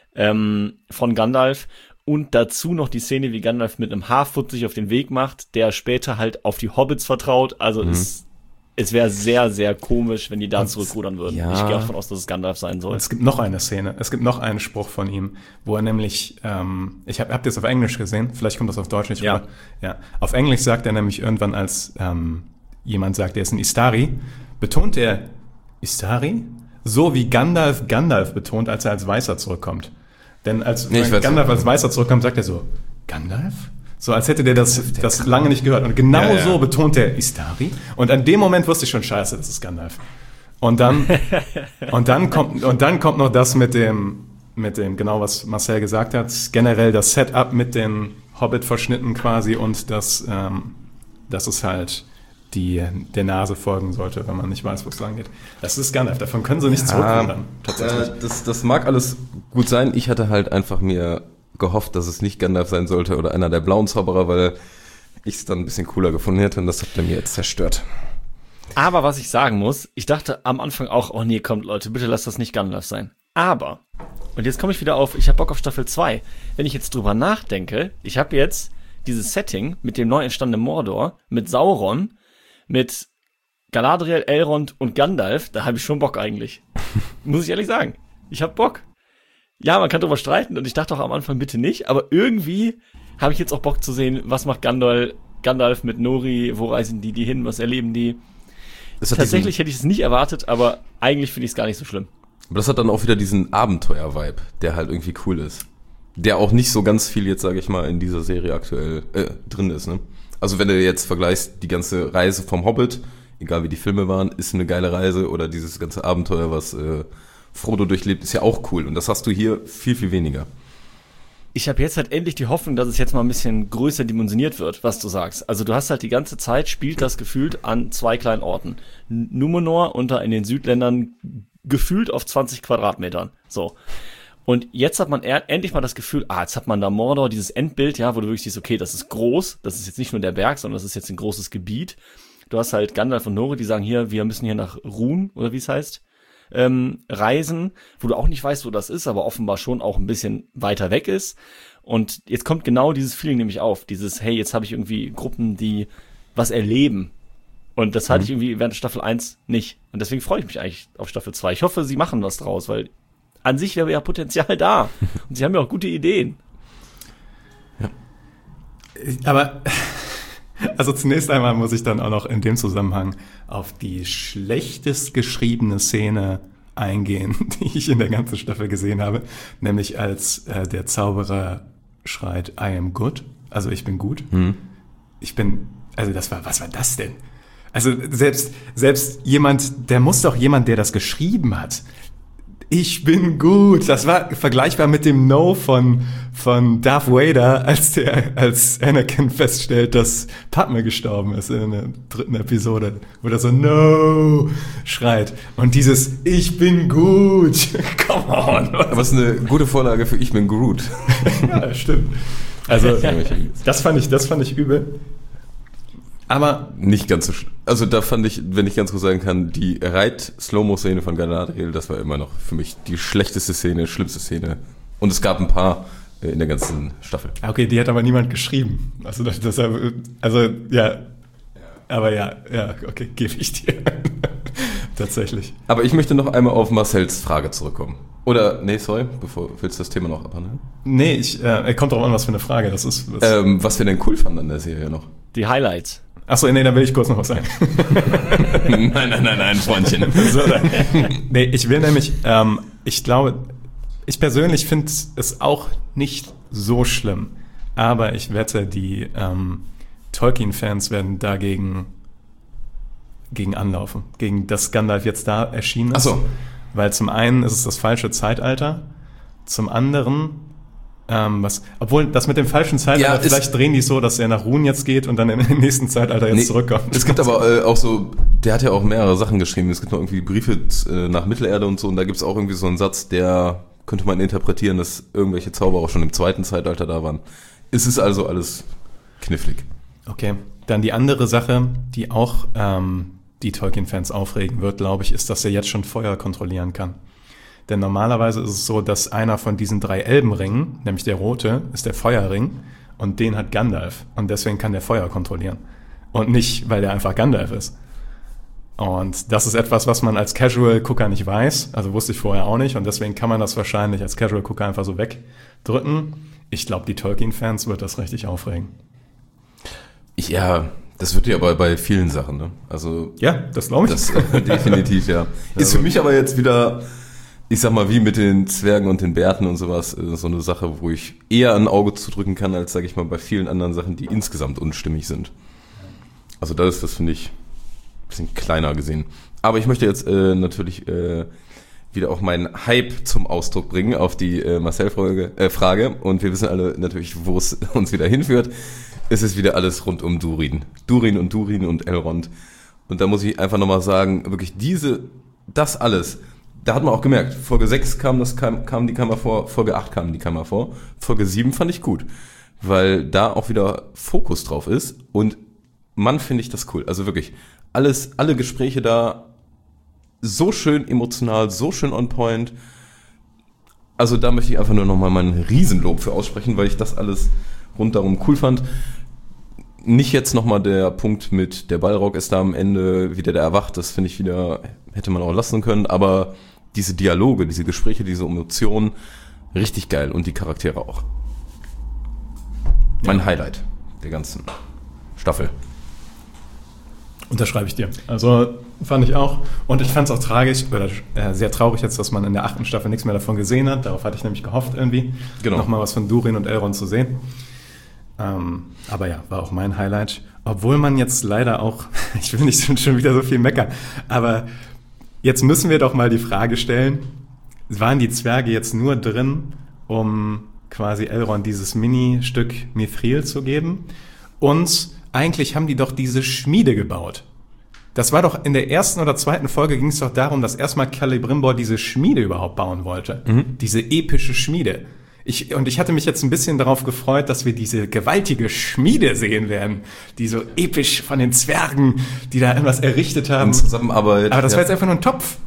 Speaker 6: von Gandalf. Und dazu noch die Szene, wie Gandalf mit einem Haarfoot sich auf den Weg macht, der später halt auf die Hobbits vertraut. Also es wäre sehr, sehr komisch, wenn die da zurückrudern würden. Ja. Ich gehe auch davon aus, dass es Gandalf sein soll.
Speaker 1: Es gibt noch eine Szene, es gibt noch einen Spruch von ihm, wo er nämlich, habt ihr es auf Englisch gesehen? Vielleicht kommt das auf Deutsch nicht rüber. Ja. Auf Englisch sagt er nämlich irgendwann, als jemand sagt, er ist ein Istari, betont er Istari, so wie Gandalf betont, als er als Weißer zurückkommt. Denn wenn Gandalf als Weißer zurückkommt, sagt er so, Gandalf? So, als hätte der das lange nicht gehört. Und genau so betont er Istari. Und an dem Moment wusste ich schon, scheiße, das ist Gandalf. Und dann kommt noch das mit dem, genau was Marcel gesagt hat, generell das Setup mit den Hobbit-Verschnitten quasi und dass es halt der Nase folgen sollte, wenn man nicht weiß, wo es lang geht. Das ist Gandalf, davon können sie nicht zurückrudern, tatsächlich.
Speaker 5: Das mag alles gut sein. Ich hatte halt einfach mir gehofft, dass es nicht Gandalf sein sollte oder einer der blauen Zauberer, weil ich es dann ein bisschen cooler gefunden hätte und das habt ihr mir jetzt zerstört.
Speaker 6: Aber was ich sagen muss, ich dachte am Anfang auch, oh nee, kommt Leute, bitte lasst das nicht Gandalf sein. Aber, und jetzt komme ich wieder auf, ich habe Bock auf Staffel 2. Wenn ich jetzt drüber nachdenke, ich habe jetzt dieses Setting mit dem neu entstandenen Mordor, mit Sauron, mit Galadriel, Elrond und Gandalf, da habe ich schon Bock eigentlich. Muss ich ehrlich sagen. Ich habe Bock. Ja, man kann drüber streiten und ich dachte auch am Anfang bitte nicht, aber irgendwie habe ich jetzt auch Bock zu sehen, was macht Gandalf mit Nori, wo reisen die hin, was erleben die. Tatsächlich hätte ich es nicht erwartet, aber eigentlich finde ich es gar nicht so schlimm.
Speaker 5: Aber das hat dann auch wieder diesen Abenteuer-Vibe, der halt irgendwie cool ist. Der auch nicht so ganz viel jetzt, sage ich mal, in dieser Serie aktuell drin ist, ne? Also wenn du jetzt vergleichst, die ganze Reise vom Hobbit, egal wie die Filme waren, ist eine geile Reise oder dieses ganze Abenteuer, was Frodo durchlebt, ist ja auch cool. Und das hast du hier viel, viel weniger.
Speaker 6: Ich habe jetzt halt endlich die Hoffnung, dass es jetzt mal ein bisschen größer dimensioniert wird, was du sagst. Also du hast halt die ganze Zeit, spielt das gefühlt an 2 kleinen Orten. Numenor und da in den Südländern gefühlt auf 20 Quadratmetern. So. Und jetzt hat man endlich mal das Gefühl, jetzt hat man da Mordor, dieses Endbild, ja, wo du wirklich siehst, okay, das ist groß, das ist jetzt nicht nur der Berg, sondern das ist jetzt ein großes Gebiet. Du hast halt Gandalf und Nori, die sagen hier, wir müssen hier nach Rhun, oder wie es heißt, reisen, wo du auch nicht weißt, wo das ist, aber offenbar schon auch ein bisschen weiter weg ist. Und jetzt kommt genau dieses Feeling nämlich auf, dieses, hey, jetzt habe ich irgendwie Gruppen, die was erleben. Und das hatte ich irgendwie während Staffel 1 nicht. Und deswegen freue ich mich eigentlich auf Staffel 2. Ich hoffe, sie machen was draus, weil an sich wäre ja Potenzial da. Und sie haben ja auch gute Ideen.
Speaker 1: Ja. Aber also zunächst einmal muss ich dann auch noch in dem Zusammenhang auf die schlechtest geschriebene Szene eingehen, die ich in der ganzen Staffel gesehen habe. Nämlich als der Zauberer schreit, I am good. Also ich bin gut. Was war das denn? Also selbst jemand, der muss doch jemand, der das geschrieben hat, ich bin gut. Das war vergleichbar mit dem No von Darth Vader, als Anakin feststellt, dass Padme gestorben ist in der 3. Episode, wo er so No schreit. Und dieses ich bin gut. Come on.
Speaker 5: Aber es ist eine gute Vorlage für Ich bin Groot.
Speaker 1: Ja, stimmt. Also, das fand ich übel. Aber
Speaker 5: nicht ganz so also da fand ich, wenn ich ganz kurz sagen kann, die Reit-Slow-Mo-Szene von Galadriel, das war immer noch für mich die schlechteste Szene, schlimmste Szene. Und es gab ein paar in der ganzen Staffel.
Speaker 1: Okay, die hat aber niemand geschrieben. Aber ja, okay, gebe ich dir. Tatsächlich.
Speaker 5: Aber ich möchte noch einmal auf Marcells Frage zurückkommen. Oder, nee, sorry, willst du das Thema noch abhandeln?
Speaker 1: Nee, kommt drauf an, was für eine Frage das ist.
Speaker 5: Was wir denn cool fanden an der Serie noch?
Speaker 6: Die Highlights.
Speaker 1: Achso, nee, da will ich kurz noch was sagen.
Speaker 5: Nein, Freundchen.
Speaker 1: Nee, ich will nämlich, ich glaube, ich persönlich finde es auch nicht so schlimm, aber ich wette, die Tolkien-Fans werden dagegen anlaufen, gegen das Gandalf jetzt da erschienen ist.
Speaker 5: Ach so.
Speaker 1: Weil zum einen ist es das falsche Zeitalter, zum anderen obwohl das mit dem falschen Zeitalter, vielleicht drehen die so, dass er nach Ruhen jetzt geht und dann im nächsten Zeitalter jetzt zurückkommt.
Speaker 5: Es gibt aber auch so, der hat ja auch mehrere Sachen geschrieben. Es gibt noch irgendwie Briefe nach Mittelerde und so, und da gibt es auch irgendwie so einen Satz, der könnte man interpretieren, dass irgendwelche Zauberer schon im 2. Zeitalter da waren. Es ist also alles knifflig.
Speaker 1: Okay, dann die andere Sache, die auch die Tolkien-Fans aufregen wird, glaube ich, ist, dass er jetzt schon Feuer kontrollieren kann. Denn normalerweise ist es so, dass einer von diesen 3 Elbenringen, nämlich der rote, ist der Feuerring und den hat Gandalf. Und deswegen kann der Feuer kontrollieren. Und nicht, weil der einfach Gandalf ist. Und das ist etwas, was man als Casual-Gucker nicht weiß. Also wusste ich vorher auch nicht. Und deswegen kann man das wahrscheinlich als Casual-Gucker einfach so wegdrücken. Ich glaube, die Tolkien-Fans wird das richtig aufregen.
Speaker 5: Ja, das wird ja aber bei vielen Sachen, ne? Also
Speaker 1: ja, das glaube ich.
Speaker 5: Das definitiv, ja. Ist für mich aber jetzt wieder, ich sag mal, wie mit den Zwergen und den Bärten und sowas, so eine Sache, wo ich eher ein Auge zudrücken kann, als, sage ich mal, bei vielen anderen Sachen, die insgesamt unstimmig sind. Also das finde ich ein bisschen kleiner gesehen. Aber ich möchte jetzt natürlich wieder auch meinen Hype zum Ausdruck bringen auf die Marcel-Frage. Und wir wissen alle natürlich, wo es uns wieder hinführt. Es ist wieder alles rund um Durin. Durin und Elrond. Und da muss ich einfach nochmal sagen, wirklich das alles, da hat man auch gemerkt, Folge 6 kam die Kamera vor, Folge 8 kam die Kamera vor, Folge 7 fand ich gut, weil da auch wieder Fokus drauf ist und finde ich das cool. Also wirklich, alle Gespräche da so schön emotional, so schön on point. Also da möchte ich einfach nur nochmal meinen Riesenlob für aussprechen, weil ich das alles rundherum cool fand. Nicht jetzt nochmal der Punkt mit der Balrog ist da am Ende wieder der erwacht, das finde ich wieder, hätte man auch lassen können, aber diese Dialoge, diese Gespräche, diese Emotionen, richtig geil und die Charaktere auch. Mein Highlight der ganzen Staffel.
Speaker 1: Unterschreibe ich dir. Also fand ich auch. Und ich fand es auch tragisch, oder sehr traurig jetzt, dass man in der 8. Staffel nichts mehr davon gesehen hat. Darauf hatte ich nämlich gehofft irgendwie, nochmal was von Durin und Elrond zu sehen. Aber ja, war auch mein Highlight. Obwohl man jetzt leider auch, ich will nicht schon wieder so viel meckern, aber jetzt müssen wir doch mal die Frage stellen, waren die Zwerge jetzt nur drin, um quasi Elrond dieses Mini-Stück Mithril zu geben? Und eigentlich haben die doch diese Schmiede gebaut. Das war doch in der 1. oder 2. Folge ging es doch darum, dass erstmal Celebrimbor diese Schmiede überhaupt bauen wollte. Diese epische Schmiede. Ich hatte mich jetzt ein bisschen darauf gefreut, dass wir diese gewaltige Schmiede sehen werden, die so episch von den Zwergen, die da irgendwas errichtet haben.
Speaker 5: In Zusammenarbeit.
Speaker 1: Aber das war jetzt einfach nur ein Topf.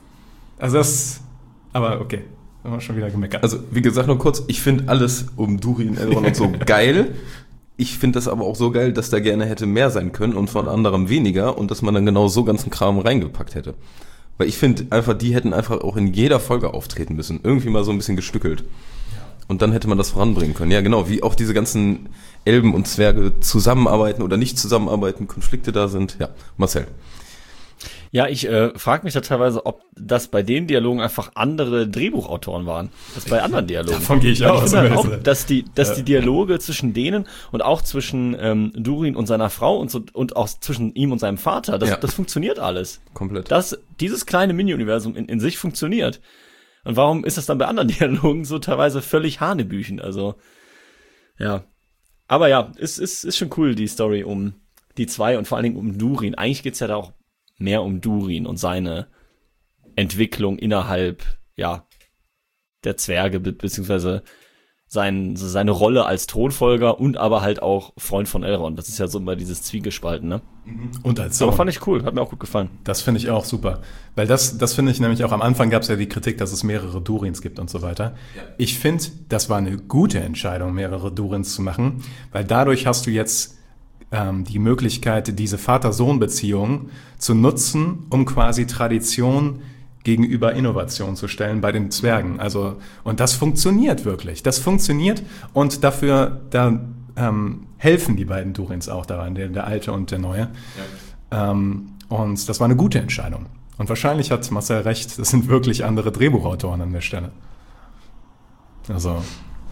Speaker 1: Aber okay, haben wir schon wieder gemeckert.
Speaker 5: Also wie gesagt, nur kurz, ich finde alles um Durin, Elrond und so geil. Ich finde das aber auch so geil, dass da gerne hätte mehr sein können und von anderem weniger und dass man dann genau so ganzen Kram reingepackt hätte. Weil ich finde einfach, die hätten einfach auch in jeder Folge auftreten müssen. Irgendwie mal so ein bisschen gestückelt. Und dann hätte man das voranbringen können. Ja, genau, wie auch diese ganzen Elben und Zwerge zusammenarbeiten oder nicht zusammenarbeiten, Konflikte da sind. Ja, Marcel.
Speaker 6: Ja, ich frage mich da teilweise, ob das bei den Dialogen einfach andere Drehbuchautoren waren, als bei anderen Dialogen.
Speaker 1: Davon gehe ich aus.
Speaker 6: Ich finde halt auch, dass die Dialoge zwischen denen und auch zwischen Durin und seiner Frau und auch zwischen ihm und seinem Vater, das funktioniert alles.
Speaker 5: Komplett.
Speaker 6: Dieses kleine Mini-Universum in sich funktioniert. Und warum ist das dann bei anderen Dialogen so teilweise völlig Hanebüchen? Also, ja. Aber ja, ist schon cool, die Story um die zwei und vor allen Dingen um Durin. Eigentlich geht's ja da auch mehr um Durin und seine Entwicklung innerhalb, ja, der Zwerge, beziehungsweise seine Rolle als Thronfolger und aber halt auch Freund von Elrond. Das ist ja so immer dieses Zwiegespalten, ne?
Speaker 1: Und als Sohn.
Speaker 6: Aber fand ich cool, hat mir auch gut gefallen.
Speaker 1: Das finde ich auch super. Weil das finde ich nämlich auch, am Anfang gab es ja die Kritik, dass es mehrere Durins gibt und so weiter. Ja. Ich finde, das war eine gute Entscheidung, mehrere Durins zu machen, weil dadurch hast du jetzt die Möglichkeit, diese Vater-Sohn-Beziehung zu nutzen, um quasi Tradition gegenüber Innovation zu stellen bei den Zwergen. Also, und das funktioniert wirklich. Das funktioniert und da helfen die beiden Durins auch daran, der alte und der neue. Ja. Und das war eine gute Entscheidung. Und wahrscheinlich hat Marcel recht, das sind wirklich andere Drehbuchautoren an der Stelle. Also.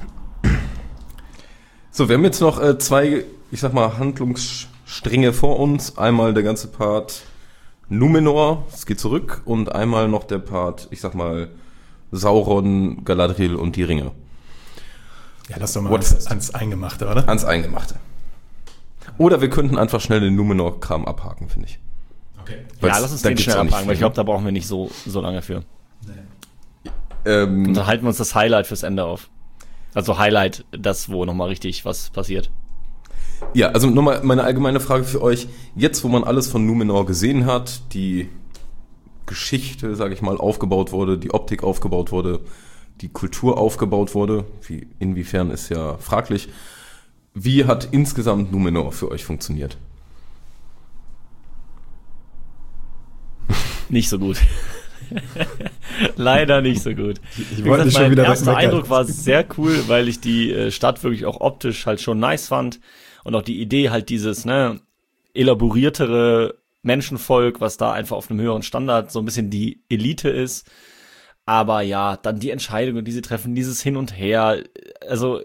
Speaker 5: So, wir haben jetzt noch zwei, ich sag mal, Handlungsstränge vor uns. Einmal der ganze Part Numenor, es geht zurück, und einmal noch der Part, ich sag mal, Sauron, Galadriel und die Ringe.
Speaker 1: Ja, lass doch mal ans Eingemachte, oder?
Speaker 5: Ans Eingemachte. Oder wir könnten einfach schnell den Numenor-Kram abhaken, finde ich.
Speaker 6: Okay. Ja, lass uns den schnell abhaken, weil ich glaube, da brauchen wir nicht so lange für. Nee. Und dann halten wir uns das Highlight fürs Ende auf. Also Highlight, das, wo nochmal richtig was passiert.
Speaker 5: Ja, also nochmal meine allgemeine Frage für euch. Jetzt, wo man alles von Numenor gesehen hat, die Geschichte, sage ich mal, aufgebaut wurde, die Optik aufgebaut wurde, die Kultur aufgebaut wurde, inwiefern ist ja fraglich. Wie hat insgesamt Numenor für euch funktioniert?
Speaker 6: Nicht so gut. Leider nicht so gut.
Speaker 1: Ich wollte gesagt, schon wieder
Speaker 6: mein erster Eindruck war sehr cool, weil ich die Stadt wirklich auch optisch halt schon nice fand. Und auch die Idee halt dieses, elaboriertere Menschenvolk, was da einfach auf einem höheren Standard so ein bisschen die Elite ist. Aber ja, dann die Entscheidungen, die sie treffen, dieses Hin und Her, also,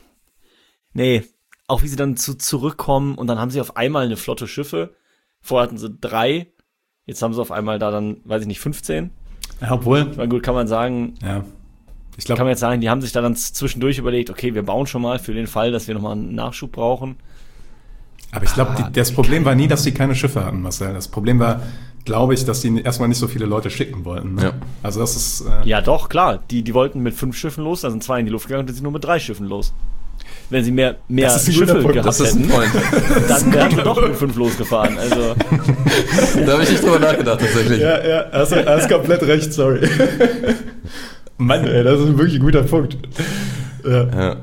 Speaker 6: nee, auch wie sie dann zurückkommen und dann haben sie auf einmal eine Flotte Schiffe. Vorher hatten sie 3, jetzt haben sie auf einmal da dann, weiß ich nicht, 15.
Speaker 1: Ja, obwohl.
Speaker 6: Ich meine, gut, kann man sagen,
Speaker 1: ja.
Speaker 6: Ich glaube, kann man jetzt sagen, die haben sich da dann zwischendurch überlegt, okay, wir bauen schon mal für den Fall, dass wir nochmal einen Nachschub brauchen.
Speaker 1: Aber ich glaube, das Problem war nie, dass sie keine Schiffe hatten, Marcel. Das Problem war, glaube ich, dass die erstmal nicht so viele Leute schicken wollten. Ne? Ja. Also das ist...
Speaker 6: ja doch, klar. Die wollten mit 5 Schiffen los, da sind 2 in die Luft gegangen und sind nur mit 3 Schiffen los. Wenn sie mehr Schiffe gehabt hätten, dann wären wir doch mit 5 losgefahren. Also.
Speaker 5: Da habe ich nicht drüber nachgedacht, tatsächlich.
Speaker 1: Ja, hast komplett recht, sorry. Mann, ey, das ist wirklich ein guter Punkt. Ja.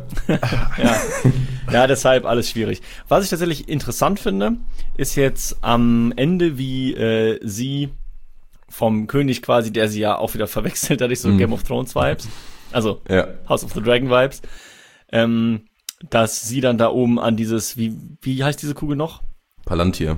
Speaker 6: Ja, deshalb alles schwierig. Was ich tatsächlich interessant finde, ist jetzt am Ende, wie sie vom König quasi, der sie ja auch wieder verwechselt, hatte ich so Game of Thrones Vibes, also House of the Dragon Vibes, dass sie dann da oben an dieses, wie heißt diese Kugel noch?
Speaker 5: Palantir.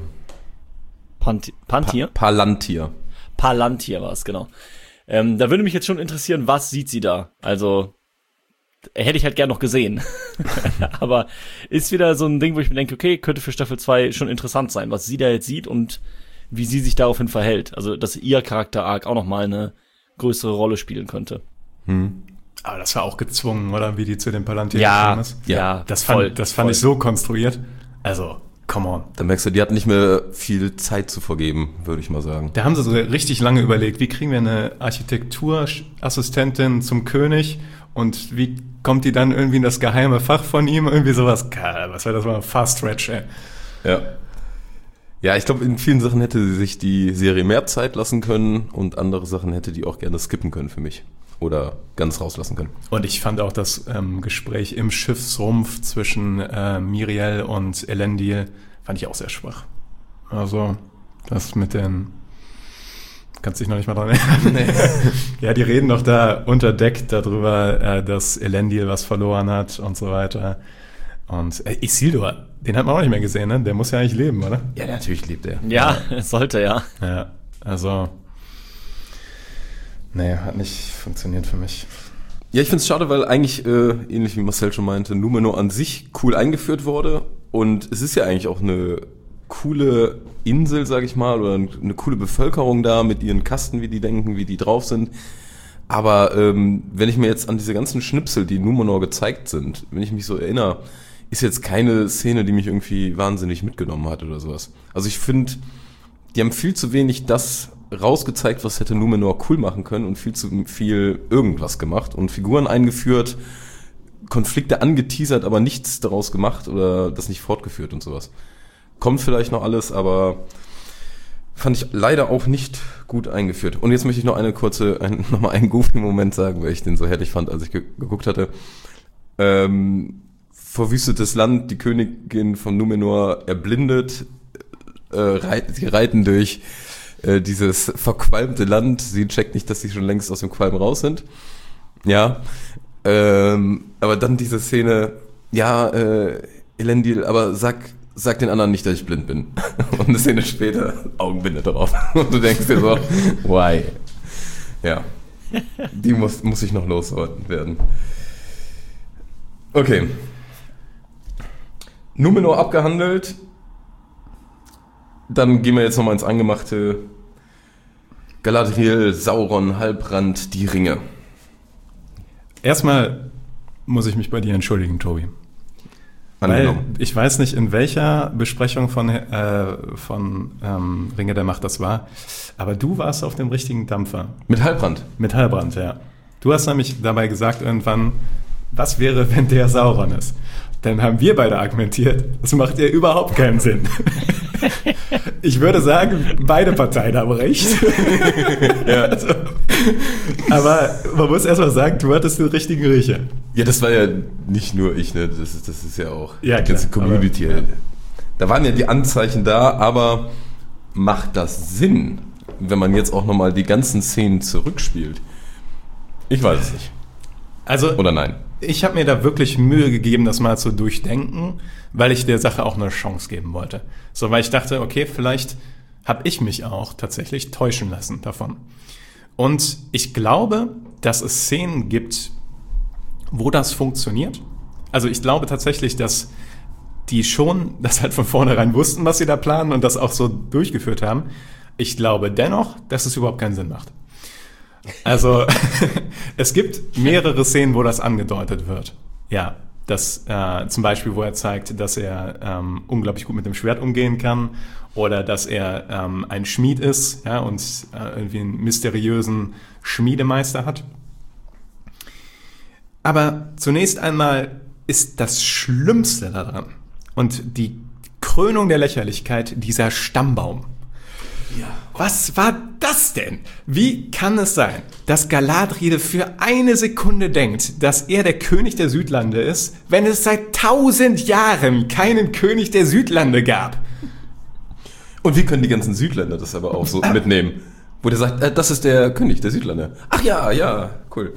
Speaker 6: Pantir?
Speaker 5: Palantir.
Speaker 6: Palantir war es, genau. Da würde mich jetzt schon interessieren, was sieht sie da? Also, hätte ich halt gern noch gesehen. Aber ist wieder so ein Ding, wo ich mir denke, okay, könnte für Staffel 2 schon interessant sein, was sie da jetzt sieht und wie sie sich daraufhin verhält. Also, dass ihr Charakter-Arc auch nochmal eine größere Rolle spielen könnte.
Speaker 1: Aber das war auch gezwungen, oder? Wie die zu dem Palantir
Speaker 6: gekommen ist. Ja,
Speaker 1: das fand ich so konstruiert. Also, come on.
Speaker 5: Da merkst du, die hatten nicht mehr viel Zeit zu vergeben, würde ich mal sagen.
Speaker 1: Da haben sie so richtig lange überlegt, wie kriegen wir eine Architekturassistentin zum König und wie kommt die dann irgendwie in das geheime Fach von ihm? Irgendwie sowas. Was war das mal? Fast Stretch, ey.
Speaker 5: Ja. Ja, ich glaube, in vielen Sachen hätte sie sich die Serie mehr Zeit lassen können und andere Sachen hätte die auch gerne skippen können für mich. Oder ganz rauslassen können.
Speaker 1: Und ich fand auch das Gespräch im Schiffsrumpf zwischen Miriel und Elendil fand ich auch sehr schwach. Also, das mit den... Kannst dich noch nicht mal dran erinnern? Nee. Ja, die reden doch da unter Deck darüber, dass Elendil was verloren hat und so weiter. Und Isildur, den hat man auch nicht mehr gesehen, ne? Der muss ja eigentlich leben, oder?
Speaker 5: Ja, natürlich lebt er.
Speaker 6: Ja, es sollte, ja.
Speaker 1: Ja, also... Nee, hat nicht funktioniert für mich.
Speaker 5: Ja, ich find's schade, weil eigentlich, ähnlich wie Marcel schon meinte, Numenor an sich cool eingeführt wurde. Und es ist ja eigentlich auch eine coole Insel, sag ich mal, oder eine coole Bevölkerung da mit ihren Kasten, wie die denken, wie die drauf sind. Aber wenn ich mir jetzt an diese ganzen Schnipsel, die Numenor gezeigt sind, wenn ich mich so erinnere, ist jetzt keine Szene, die mich irgendwie wahnsinnig mitgenommen hat oder sowas. Also ich finde, die haben viel zu wenig das rausgezeigt, was hätte Numenor cool machen können und viel zu viel irgendwas gemacht und Figuren eingeführt, Konflikte angeteasert, aber nichts daraus gemacht oder das nicht fortgeführt und sowas. Kommt vielleicht noch alles, aber fand ich leider auch nicht gut eingeführt. Und jetzt möchte ich noch nochmal einen Goofy-Moment sagen, weil ich den so herrlich fand, als ich geguckt hatte. Verwüstetes Land, die Königin von Numenor erblindet, sie reiten durch dieses verqualmte Land, sie checkt nicht, dass sie schon längst aus dem Qualm raus sind. Ja, aber dann diese Szene, ja, Elendil, aber sag den anderen nicht, dass ich blind bin. Und eine Szene später, Augenbinde drauf. Und du denkst dir so, why? Ja, die muss ich noch loswerden. Okay. Numenor abgehandelt. Dann gehen wir jetzt nochmal ins Angemachte. Galadriel, Sauron, Halbrand, die Ringe.
Speaker 1: Erstmal muss ich mich bei dir entschuldigen, Tobi. Weil ich weiß nicht, in welcher Besprechung von Ringe der Macht das war, aber du warst auf dem richtigen Dampfer.
Speaker 5: Mit Halbrand?
Speaker 1: Mit Halbrand, ja. Du hast nämlich dabei gesagt irgendwann, was wäre, wenn der Sauron ist? Dann haben wir beide argumentiert, das macht ja überhaupt keinen Sinn. Ich würde sagen, beide Parteien haben recht. Ja. Also, aber man muss erstmal sagen, du hattest den richtigen Riecher.
Speaker 5: Ja, das war ja nicht nur ich, ne? Das ist ja auch
Speaker 1: ja,
Speaker 5: die ganze Community. Aber, ja. Da waren ja die Anzeichen da, aber macht das Sinn, wenn man jetzt auch nochmal die ganzen Szenen zurückspielt? Ich weiß es nicht.
Speaker 1: Also,
Speaker 5: oder nein?
Speaker 1: Ich habe mir da wirklich Mühe gegeben, das mal zu durchdenken, weil ich der Sache auch eine Chance geben wollte. So, weil ich dachte, okay, vielleicht habe ich mich auch tatsächlich täuschen lassen davon. Und ich glaube, dass es Szenen gibt, wo das funktioniert. Also ich glaube tatsächlich, dass die schon das halt von vornherein wussten, was sie da planen und das auch so durchgeführt haben. Ich glaube dennoch, dass es überhaupt keinen Sinn macht. Also es gibt mehrere Szenen, wo das angedeutet wird. Ja, das zum Beispiel, wo er zeigt, dass er unglaublich gut mit dem Schwert umgehen kann oder dass er ein Schmied ist, ja, und irgendwie einen mysteriösen Schmiedemeister hat. Aber zunächst einmal ist das Schlimmste daran und die Krönung der Lächerlichkeit dieser Stammbaum. Ja. Was war das denn? Wie kann es sein, dass Galadriel für eine Sekunde denkt, dass er der König der Südlande ist, wenn es seit 1000 Jahren keinen König der Südlande gab?
Speaker 5: Und wie können die ganzen Südländer das aber auch so mitnehmen? Wo der sagt, das ist der König der Südlande. Ach ja, cool.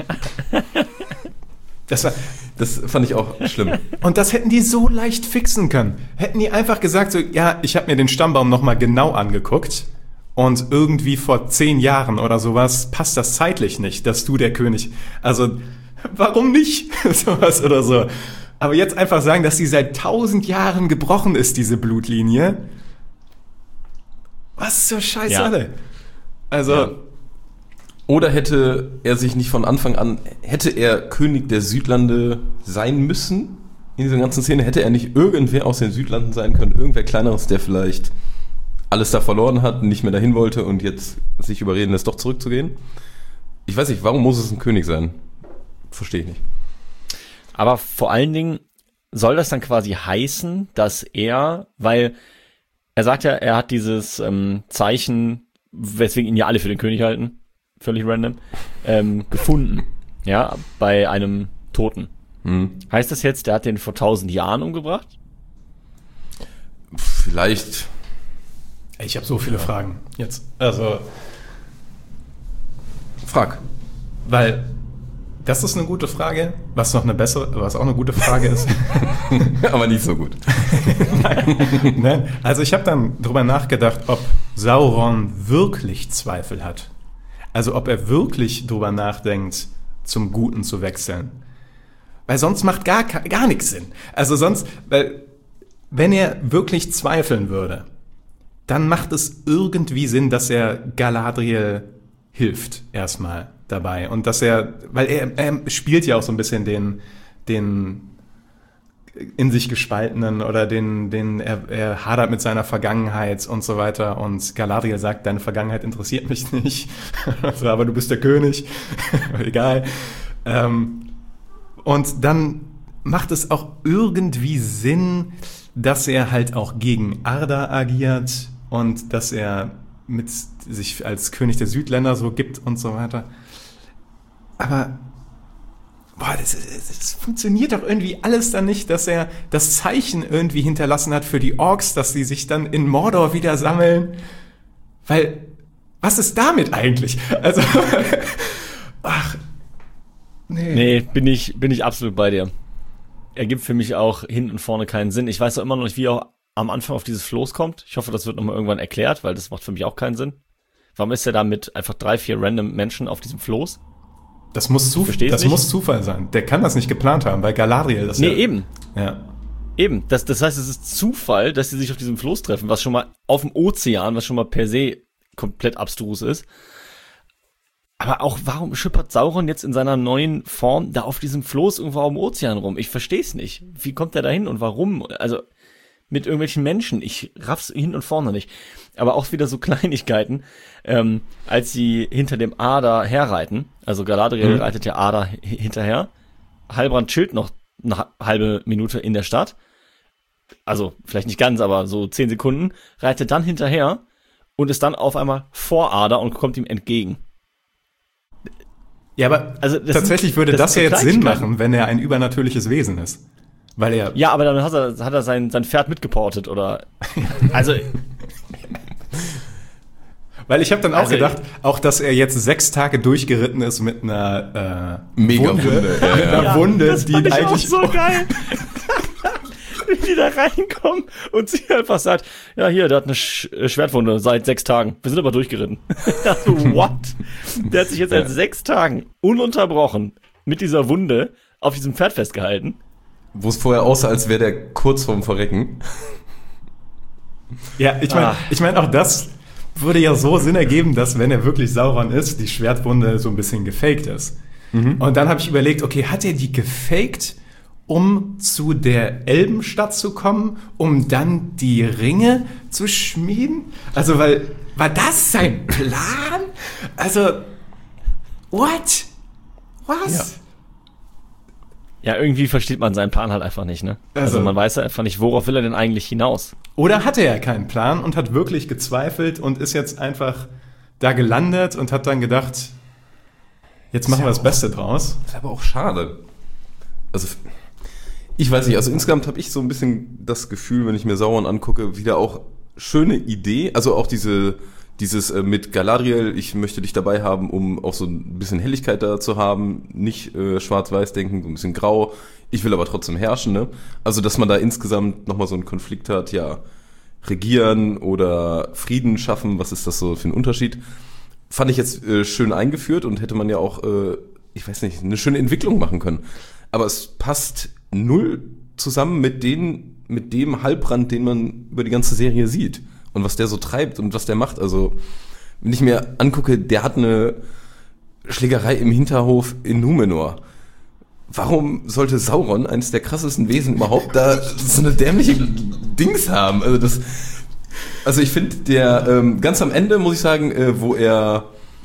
Speaker 5: Das fand ich auch schlimm.
Speaker 1: Und das hätten die so leicht fixen können. Hätten die einfach gesagt, so, ja, ich habe mir den Stammbaum nochmal genau angeguckt und irgendwie vor 10 Jahren oder sowas passt das zeitlich nicht, dass du der König... Also, warum nicht? Sowas oder so. Aber jetzt einfach sagen, dass die seit 1000 Jahren gebrochen ist, diese Blutlinie. Was zur Scheiße,
Speaker 5: ja.
Speaker 1: Alle? Also...
Speaker 5: Ja. Oder hätte er sich nicht von Anfang an, hätte er König der Südlande sein müssen in dieser ganzen Szene? Hätte er nicht irgendwer aus den Südlanden sein können? Irgendwer Kleineres, der vielleicht alles da verloren hat, nicht mehr dahin wollte und jetzt sich überreden lässt, doch zurückzugehen? Ich weiß nicht, warum muss es ein König sein? Verstehe ich nicht.
Speaker 6: Aber vor allen Dingen soll das dann quasi heißen, dass er, weil er sagt ja, er hat dieses Zeichen, weswegen ihn ja alle für den König halten, völlig random, gefunden, ja, bei einem Toten. Heißt das jetzt, der hat den vor 1000 Jahren umgebracht?
Speaker 5: Vielleicht.
Speaker 1: Ich habe so viele Fragen jetzt. Also,
Speaker 5: frag.
Speaker 1: Weil, das ist eine gute Frage, was auch eine gute Frage ist.
Speaker 5: Aber nicht so gut.
Speaker 1: Nein. Also ich habe dann drüber nachgedacht, ob Sauron wirklich Zweifel hat. Also ob er wirklich drüber nachdenkt, zum Guten zu wechseln. Weil sonst macht gar nichts Sinn. Also sonst, weil wenn er wirklich zweifeln würde, dann macht es irgendwie Sinn, dass er Galadriel hilft erstmal. dabei. Und dass weil er spielt ja auch so ein bisschen den in sich gespaltenen oder er hadert mit seiner Vergangenheit und so weiter. Und Galadriel sagt, deine Vergangenheit interessiert mich nicht. Also, aber du bist der König. Egal. Und dann macht es auch irgendwie Sinn, dass er halt auch gegen Arda agiert und dass er mit sich als König der Südländer so gibt und so weiter. Aber das funktioniert doch irgendwie alles dann nicht, dass er das Zeichen irgendwie hinterlassen hat für die Orks, dass sie sich dann in Mordor wieder sammeln. Weil, was ist damit eigentlich? Also,
Speaker 6: Nee, bin ich absolut bei dir. Ergibt für mich auch hinten und vorne keinen Sinn. Ich weiß auch immer noch nicht, wie er am Anfang auf dieses Floß kommt. Ich hoffe, das wird nochmal irgendwann erklärt, weil das macht für mich auch keinen Sinn. Warum ist er da mit einfach 3-4 random Menschen auf diesem Floß?
Speaker 1: Das muss Zufall sein. Der kann das nicht geplant haben, weil Galadriel das
Speaker 6: eben.
Speaker 1: Ja.
Speaker 6: Eben. Das heißt, es ist Zufall, dass sie sich auf diesem Floß treffen, was schon mal auf dem Ozean, was schon mal per se komplett abstrus ist. Aber auch, warum schippert Sauron jetzt in seiner neuen Form da auf diesem Floß irgendwo auf dem Ozean rum? Ich versteh's nicht. Wie kommt er da hin und warum? Also, mit irgendwelchen Menschen. Ich raff's hin und vorne nicht. Aber auch wieder so Kleinigkeiten, als sie hinter dem Adar herreiten. Also Galadriel reitet ja Adar hinterher. Halbrand chillt noch eine halbe Minute in der Stadt. Also, vielleicht nicht ganz, aber so 10 Sekunden. Reitet dann hinterher und ist dann auf einmal vor Adar und kommt ihm entgegen.
Speaker 1: Ja, aber also tatsächlich würde das ja jetzt Sinn machen, wenn er ein übernatürliches Wesen ist. Weil er.
Speaker 6: Ja, aber dann hat er sein Pferd mitgeportet, oder. Also.
Speaker 1: Weil ich habe dann auch gedacht, auch dass er jetzt 6 Tage durchgeritten ist mit einer Wunde,
Speaker 6: die eigentlich auch so geil. Wie die da reinkommen und sie einfach sagt, ja hier, der hat eine Schwertwunde seit 6 Tagen. Wir sind aber durchgeritten. What? Der hat sich jetzt seit 6 Tagen ununterbrochen mit dieser Wunde auf diesem Pferd festgehalten.
Speaker 5: Wo es vorher aussah, als wäre der kurz vorm Verrecken.
Speaker 1: Ja, ich meine, auch das würde ja so Sinn ergeben, dass, wenn er wirklich Sauron ist, die Schwertwunde so ein bisschen gefaked ist. Und dann habe ich überlegt, okay, hat er die gefaked, um zu der Elbenstadt zu kommen, um dann die Ringe zu schmieden? Also, war das sein Plan? Also, what? Was?
Speaker 6: Ja, irgendwie versteht man seinen Plan halt einfach nicht, ne? Also man weiß ja einfach nicht, worauf will er denn eigentlich hinaus?
Speaker 1: Oder hatte er keinen Plan und hat wirklich gezweifelt und ist jetzt einfach da gelandet und hat dann gedacht, jetzt machen wir das Beste draus.
Speaker 5: Das ist aber auch schade. Also, ich weiß nicht, also insgesamt habe ich so ein bisschen das Gefühl, wenn ich mir Sauron angucke, wieder auch schöne Idee, also auch dieses mit Galadriel, ich möchte dich dabei haben, um auch so ein bisschen Helligkeit da zu haben, nicht schwarz-weiß denken, so ein bisschen grau, ich will aber trotzdem herrschen, ne? Also, dass man da insgesamt nochmal so einen Konflikt hat, ja, regieren oder Frieden schaffen, was ist das so für ein Unterschied? Fand ich jetzt schön eingeführt und hätte man ja auch, ich weiß nicht, eine schöne Entwicklung machen können. Aber es passt null zusammen mit dem Halbrand, den man über die ganze Serie sieht. Und was der so treibt und was der macht. Also, wenn ich mir angucke, der hat eine Schlägerei im Hinterhof in Númenor. Warum sollte Sauron, eines der krassesten Wesen überhaupt, da so eine dämliche Dings haben? Also ich finde, der ganz am Ende, muss ich sagen, wo er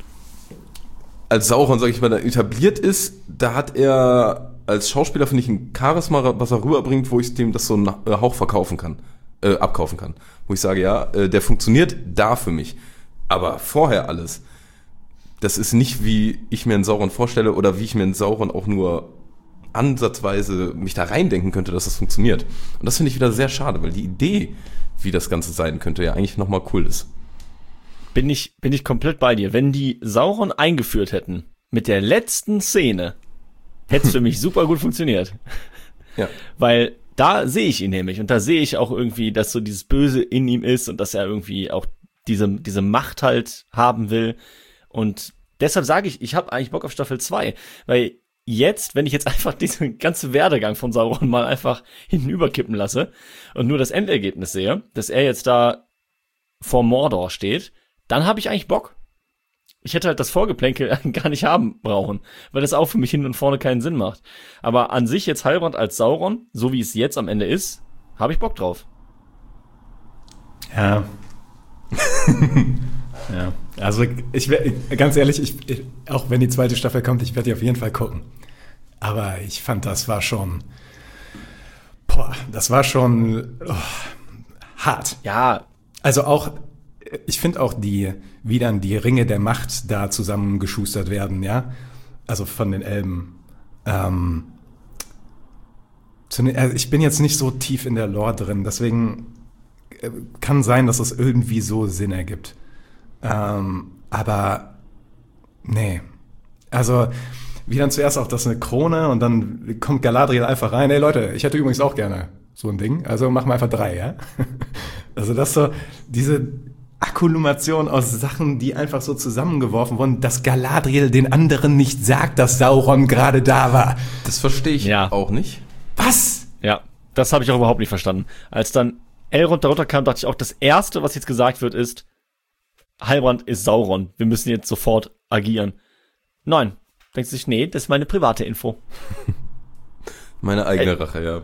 Speaker 5: als Sauron, sag ich mal, da etabliert ist, da hat er als Schauspieler, finde ich, ein Charisma, was er rüberbringt, wo ich dem das so einen Hauch abkaufen kann. Wo ich sage, ja, der funktioniert da für mich. Aber vorher alles, das ist nicht, wie ich mir einen Sauron vorstelle oder wie ich mir einen Sauron auch nur ansatzweise mich da reindenken könnte, dass das funktioniert. Und das finde ich wieder sehr schade, weil die Idee, wie das Ganze sein könnte, ja eigentlich nochmal cool ist.
Speaker 6: Bin ich komplett bei dir. Wenn die Sauron eingeführt hätten, mit der letzten Szene, hätte es für mich super gut funktioniert.
Speaker 5: Ja.
Speaker 6: Weil da sehe ich ihn nämlich und da sehe ich auch irgendwie, dass so dieses Böse in ihm ist und dass er irgendwie auch diese Macht halt haben will. Und deshalb sage ich habe eigentlich Bock auf Staffel 2, weil jetzt, wenn ich jetzt einfach diesen ganzen Werdegang von Sauron mal einfach hintenüberkippen lasse und nur das Endergebnis sehe, dass er jetzt da vor Mordor steht, dann habe ich eigentlich Bock. Ich hätte halt das Vorgeplänkel gar nicht haben brauchen, weil das auch für mich hin und vorne keinen Sinn macht. Aber an sich jetzt Halbrand als Sauron, so wie es jetzt am Ende ist, habe ich Bock drauf.
Speaker 1: Ja. Ja. Also ganz ehrlich, auch wenn die zweite Staffel kommt, ich werde die auf jeden Fall gucken. Aber ich fand, das war schon hart.
Speaker 6: Ja.
Speaker 1: Also auch, ich finde auch wie dann die Ringe der Macht da zusammengeschustert werden, ja. Also von den Elben. Also ich bin jetzt nicht so tief in der Lore drin, deswegen kann sein, dass es irgendwie so Sinn ergibt. Aber nee. Also wie dann zuerst auch das eine Krone und dann kommt Galadriel einfach rein. Hey Leute, ich hätte übrigens auch gerne so ein Ding. Also machen wir einfach 3, ja? Also das so, diese Akkumulation aus Sachen, die einfach so zusammengeworfen wurden, dass Galadriel den anderen nicht sagt, dass Sauron gerade da war.
Speaker 5: Das verstehe ich auch nicht.
Speaker 1: Was?
Speaker 6: Ja, das habe ich auch überhaupt nicht verstanden. Als dann Elrond darunter kam, dachte ich auch, das Erste, was jetzt gesagt wird, ist, Halbrand ist Sauron. Wir müssen jetzt sofort agieren. Nein. Denkt sich, nee, das ist meine private Info.
Speaker 5: Meine eigene Rache, ja.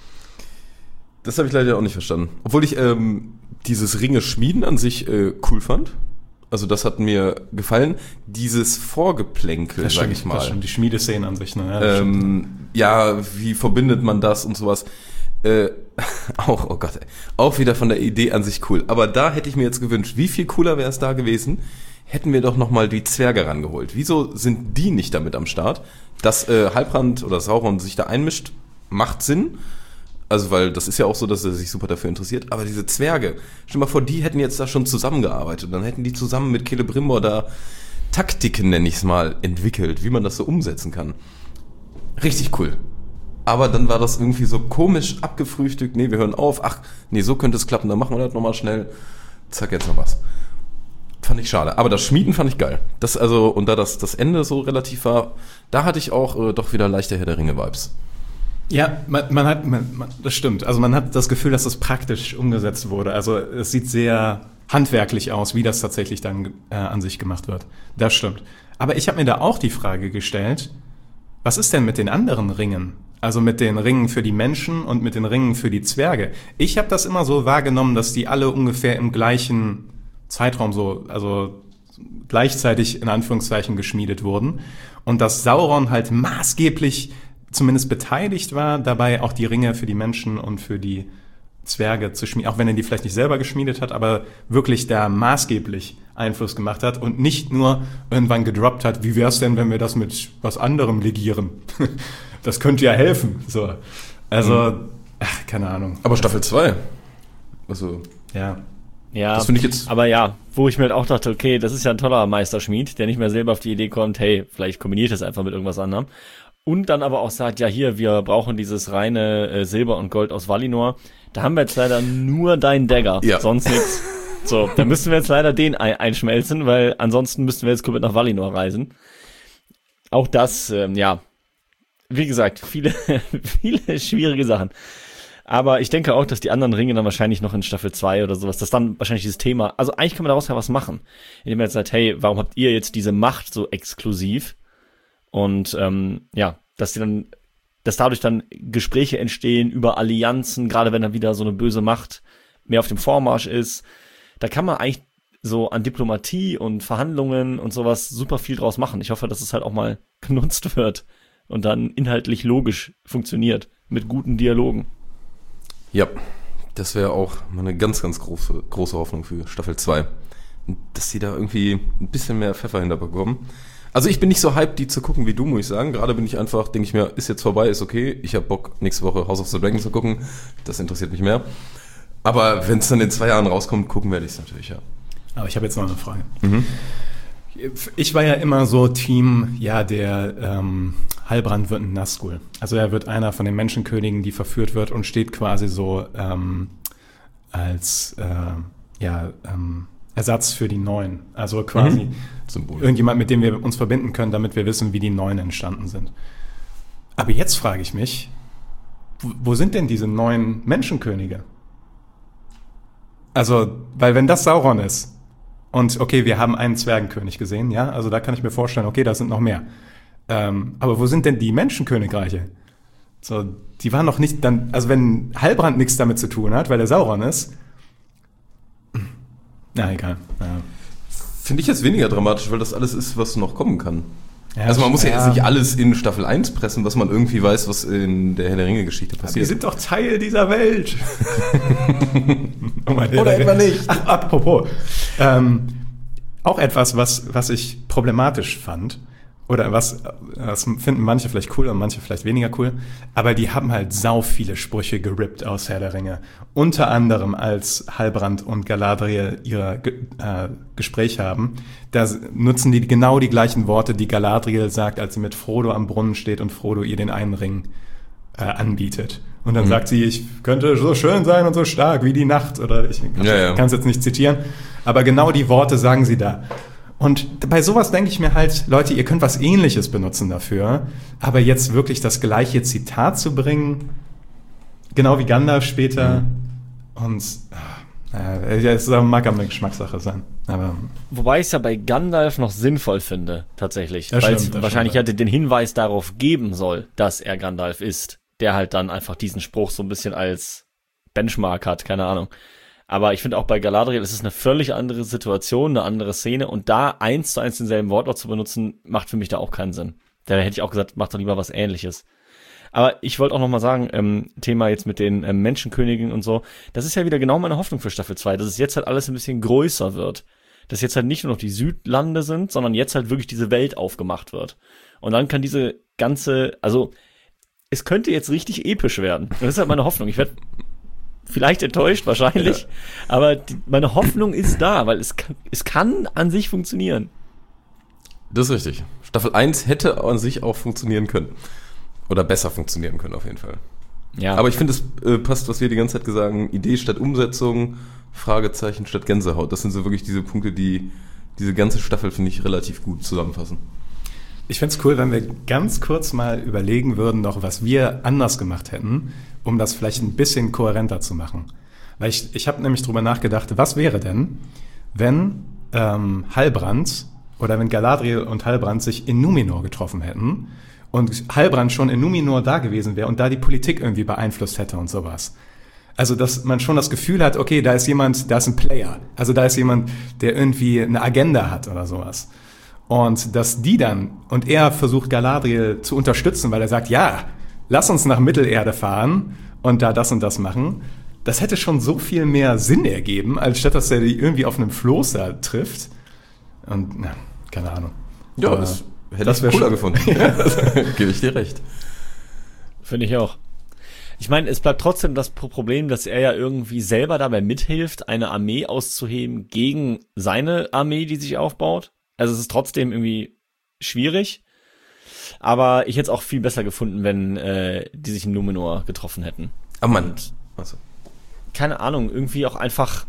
Speaker 5: Das habe ich leider auch nicht verstanden. Obwohl ich dieses Ringe-Schmieden an sich cool fand. Also das hat mir gefallen. Dieses Vorgeplänkel, sag ich mal.
Speaker 1: Das stimmt, die Schmiedeszenen an sich. Ne?
Speaker 5: Ja, wie verbindet man das und sowas. Auch, oh Gott, ey, auch wieder von der Idee an sich cool. Aber da hätte ich mir jetzt gewünscht, wie viel cooler wäre es da gewesen, hätten wir doch nochmal die Zwerge rangeholt. Wieso sind die nicht damit am Start? Dass Halbrand oder Sauron sich da einmischt, macht Sinn. Also, weil das ist ja auch so, dass er sich super dafür interessiert. Aber diese Zwerge, stell dir mal vor, die hätten jetzt da schon zusammengearbeitet. Dann hätten die zusammen mit Celebrimbor da Taktiken, nenne ich es mal, entwickelt, wie man das so umsetzen kann. Richtig cool. Aber dann war das irgendwie so komisch abgefrühstückt. Nee, wir hören auf. Ach, nee, so könnte es klappen. Dann machen wir das nochmal schnell. Zack, jetzt noch was. Fand ich schade. Aber das Schmieden fand ich geil. Das also, und da das Ende so relativ war, da hatte ich auch doch wieder leichte Herr der Ringe-Vibes.
Speaker 1: Ja, das stimmt. Also man hat das Gefühl, dass das praktisch umgesetzt wurde. Also es sieht sehr handwerklich aus, wie das tatsächlich dann an sich gemacht wird. Das stimmt. Aber ich habe mir da auch die Frage gestellt, was ist denn mit den anderen Ringen? Also mit den Ringen für die Menschen und mit den Ringen für die Zwerge. Ich habe das immer so wahrgenommen, dass die alle ungefähr im gleichen Zeitraum also gleichzeitig in Anführungszeichen geschmiedet wurden. Und dass Sauron halt maßgeblich zumindest beteiligt war, dabei auch die Ringe für die Menschen und für die Zwerge zu schmieden, auch wenn er die vielleicht nicht selber geschmiedet hat, aber wirklich da maßgeblich Einfluss gemacht hat und nicht nur irgendwann gedroppt hat, wie wär's denn, wenn wir das mit was anderem legieren? Das könnte ja helfen. So. Also, keine Ahnung.
Speaker 5: Aber Staffel 2. Also,
Speaker 1: ja.
Speaker 6: Ja,
Speaker 5: das finde ich jetzt.
Speaker 6: Aber ja, wo ich mir halt auch dachte, okay, das ist ja ein toller Meisterschmied, der nicht mehr selber auf die Idee kommt, hey, vielleicht kombiniert es einfach mit irgendwas anderem. Und dann aber auch sagt, ja hier, wir brauchen dieses reine Silber und Gold aus Valinor. Da haben wir jetzt leider nur deinen Dagger, sonst nichts. So, da müssen wir jetzt leider den einschmelzen, weil ansonsten müssten wir jetzt komplett nach Valinor reisen. Auch das, wie gesagt, viele schwierige Sachen. Aber ich denke auch, dass die anderen Ringe dann wahrscheinlich noch in Staffel 2 oder sowas, dass dann wahrscheinlich dieses Thema, also eigentlich kann man daraus ja was machen. Indem man jetzt sagt, hey, warum habt ihr jetzt diese Macht so exklusiv? Und dass dadurch dann Gespräche entstehen über Allianzen, gerade wenn dann wieder so eine böse Macht mehr auf dem Vormarsch ist. Da kann man eigentlich so an Diplomatie und Verhandlungen und sowas super viel draus machen. Ich hoffe, dass es halt auch mal genutzt wird und dann inhaltlich logisch funktioniert, mit guten Dialogen.
Speaker 5: Ja, das wäre auch eine ganz, ganz große Hoffnung für Staffel 2. Dass sie da irgendwie ein bisschen mehr Pfeffer hinterbekommen. Also ich bin nicht so hyped, die zu gucken wie du, muss ich sagen. Gerade bin ich einfach, denke ich mir, ist jetzt vorbei, ist okay. Ich habe Bock, nächste Woche House of the Dragon zu gucken. Das interessiert mich mehr. Aber wenn es dann in 2 Jahren rauskommt, gucken werde ich es natürlich, ja.
Speaker 1: Aber ich habe jetzt noch eine Frage. Ich war ja immer so Team, der Halbrand wird ein Nazgul. Also er wird einer von den Menschenkönigen, die verführt wird und steht quasi so als Ersatz für die Neuen. Also quasi
Speaker 5: Symbol.
Speaker 1: Irgendjemand, mit dem wir uns verbinden können, damit wir wissen, wie die Neuen entstanden sind. Aber jetzt frage ich mich, wo sind denn diese neuen Menschenkönige? Also, weil wenn das Sauron ist Und okay, wir haben einen Zwergenkönig gesehen, ja, also da kann ich mir vorstellen, okay, da sind noch mehr. Aber wo sind denn die Menschenkönigreiche? So, die waren noch nicht dann, also wenn Halbrand nichts damit zu tun hat, weil er Sauron ist, na egal. Ja.
Speaker 5: Finde ich jetzt weniger dramatisch, weil das alles ist, was noch kommen kann.
Speaker 1: Ja,
Speaker 5: also man muss ja jetzt nicht alles in Staffel 1 pressen, was man irgendwie weiß, was in der Herr der Ringe-Geschichte passiert.
Speaker 1: Wir sind doch Teil dieser Welt.
Speaker 5: Oder etwa nicht.
Speaker 1: Ach, apropos. Auch etwas, was ich problematisch fand, oder was finden manche vielleicht cool und manche vielleicht weniger cool, aber die haben halt sau viele Sprüche gerippt aus Herr der Ringe. Unter anderem, als Halbrand und Galadriel ihr Gespräch haben, da nutzen die genau die gleichen Worte, die Galadriel sagt, als sie mit Frodo am Brunnen steht und Frodo ihr den einen Ring anbietet. Und dann sagt sie, ich könnte so schön sein und so stark wie die Nacht, oder ich kann es jetzt nicht zitieren, aber genau die Worte sagen sie da. Und bei sowas denke ich mir halt, Leute, ihr könnt was Ähnliches benutzen dafür, aber jetzt wirklich das gleiche Zitat zu bringen, genau wie Gandalf später, und es mag aber eine Geschmackssache sein. Aber
Speaker 6: wobei ich es ja bei Gandalf noch sinnvoll finde, tatsächlich,
Speaker 1: das
Speaker 6: weil
Speaker 1: stimmt,
Speaker 6: es wahrscheinlich
Speaker 1: stimmt.
Speaker 6: hätte den Hinweis darauf geben soll, dass er Gandalf ist, der halt dann einfach diesen Spruch so ein bisschen als Benchmark hat, keine Ahnung. Aber ich finde auch bei Galadriel, es ist eine völlig andere Situation, eine andere Szene, und da 1:1 denselben Wortlaut zu benutzen, macht für mich da auch keinen Sinn. Da hätte ich auch gesagt, mach doch lieber was Ähnliches. Aber ich wollte auch noch mal sagen, Thema jetzt mit den Menschenkönigen und so, das ist ja wieder genau meine Hoffnung für Staffel 2, dass es jetzt halt alles ein bisschen größer wird. Dass jetzt halt nicht nur noch die Südlande sind, sondern jetzt halt wirklich diese Welt aufgemacht wird. Und dann kann diese ganze, also es könnte jetzt richtig episch werden. Und das ist halt meine Hoffnung. Ich werde vielleicht enttäuscht, wahrscheinlich. Ja. Aber meine Hoffnung ist da, weil es kann an sich funktionieren.
Speaker 5: Das ist richtig. Staffel 1 hätte an sich auch funktionieren können. Oder besser funktionieren können, auf jeden Fall.
Speaker 6: Ja.
Speaker 5: Aber ich finde, es passt, was wir die ganze Zeit gesagt haben. Idee statt Umsetzung, Fragezeichen statt Gänsehaut. Das sind so wirklich diese Punkte, die diese ganze Staffel, finde ich, relativ gut zusammenfassen.
Speaker 1: Ich fände es cool, wenn wir ganz kurz mal überlegen würden, noch was wir anders gemacht hätten, um das vielleicht ein bisschen kohärenter zu machen. Weil ich habe nämlich drüber nachgedacht, was wäre denn, wenn Halbrand oder wenn Galadriel und Halbrand sich in Numenor getroffen hätten und Halbrand schon in Numenor da gewesen wäre und da die Politik irgendwie beeinflusst hätte und sowas. Also, dass man schon das Gefühl hat, okay, da ist ein Player. Also da ist jemand, der irgendwie eine Agenda hat oder sowas. Und dass die dann, und er versucht Galadriel zu unterstützen, weil er sagt, ja, lass uns nach Mittelerde fahren und da das und das machen. Das hätte schon so viel mehr Sinn ergeben, als statt dass er die irgendwie auf einem Floß da trifft. Und, na, keine Ahnung.
Speaker 5: Ja,
Speaker 1: aber
Speaker 5: das hätte ich cooler gefunden. Gebe ich dir recht.
Speaker 6: Finde ich auch. Ich meine, es bleibt trotzdem das Problem, dass er ja irgendwie selber dabei mithilft, eine Armee auszuheben gegen seine Armee, die sich aufbaut. Also es ist trotzdem irgendwie schwierig, aber ich hätte es auch viel besser gefunden, wenn die sich in Numenor getroffen hätten.
Speaker 5: Aber man, also.
Speaker 6: Keine Ahnung, irgendwie auch einfach.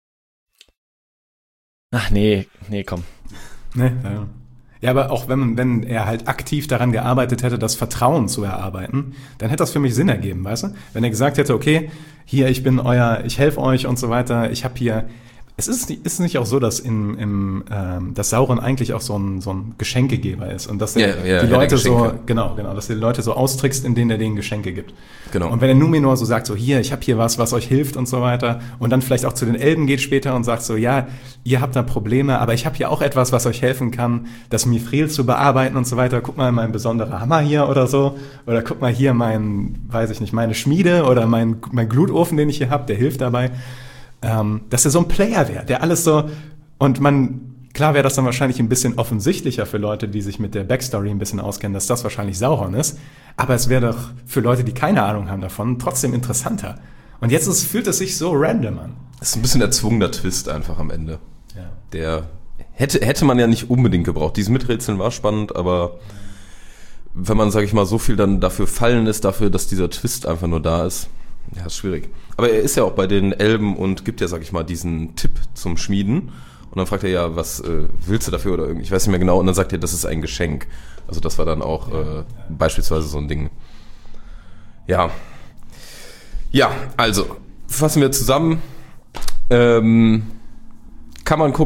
Speaker 6: Ach nee, komm.
Speaker 1: Nee, ja, aber auch wenn er halt aktiv daran gearbeitet hätte, das Vertrauen zu erarbeiten, dann hätte das für mich Sinn ergeben, weißt du? Wenn er gesagt hätte, okay, hier, ich helfe euch und so weiter, ich habe hier. Es ist nicht auch so, dass dass Sauron eigentlich auch so ein Geschenkegeber ist und dass er die Leute so, genau, dass er die Leute so austrickst, indem er denen Geschenke gibt.
Speaker 5: Genau.
Speaker 1: Und wenn er Numenor so sagt, so hier, ich habe hier was euch hilft und so weiter, und dann vielleicht auch zu den Elben geht später und sagt so, ja, ihr habt da Probleme, aber ich habe hier auch etwas, was euch helfen kann, das Mithril zu bearbeiten und so weiter. Guck mal, mein besonderer Hammer hier oder so, oder guck mal hier meine Schmiede oder mein Glutofen, den ich hier habe, der hilft dabei. Dass er so ein Player wäre, der alles so, und klar wäre das dann wahrscheinlich ein bisschen offensichtlicher für Leute, die sich mit der Backstory ein bisschen auskennen, dass das wahrscheinlich Sauron ist, aber es wäre doch für Leute, die keine Ahnung haben davon, trotzdem interessanter. Und jetzt fühlt es sich so random an.
Speaker 5: Das ist ein bisschen erzwungener Twist einfach am Ende.
Speaker 1: Ja.
Speaker 5: Der hätte man ja nicht unbedingt gebraucht. Dieses Miträtseln war spannend, aber wenn man, sag ich mal, so viel dann dafür fallen ist, dafür, dass dieser Twist einfach nur da ist, ja, ist schwierig. Aber er ist ja auch bei den Elben und gibt ja, sag ich mal, diesen Tipp zum Schmieden. Und dann fragt er ja, was willst du dafür oder irgendwie, ich weiß nicht mehr genau. Und dann sagt er, das ist ein Geschenk. Also das war dann auch beispielsweise so ein Ding. Ja. Ja, also fassen wir zusammen. Kann man gucken,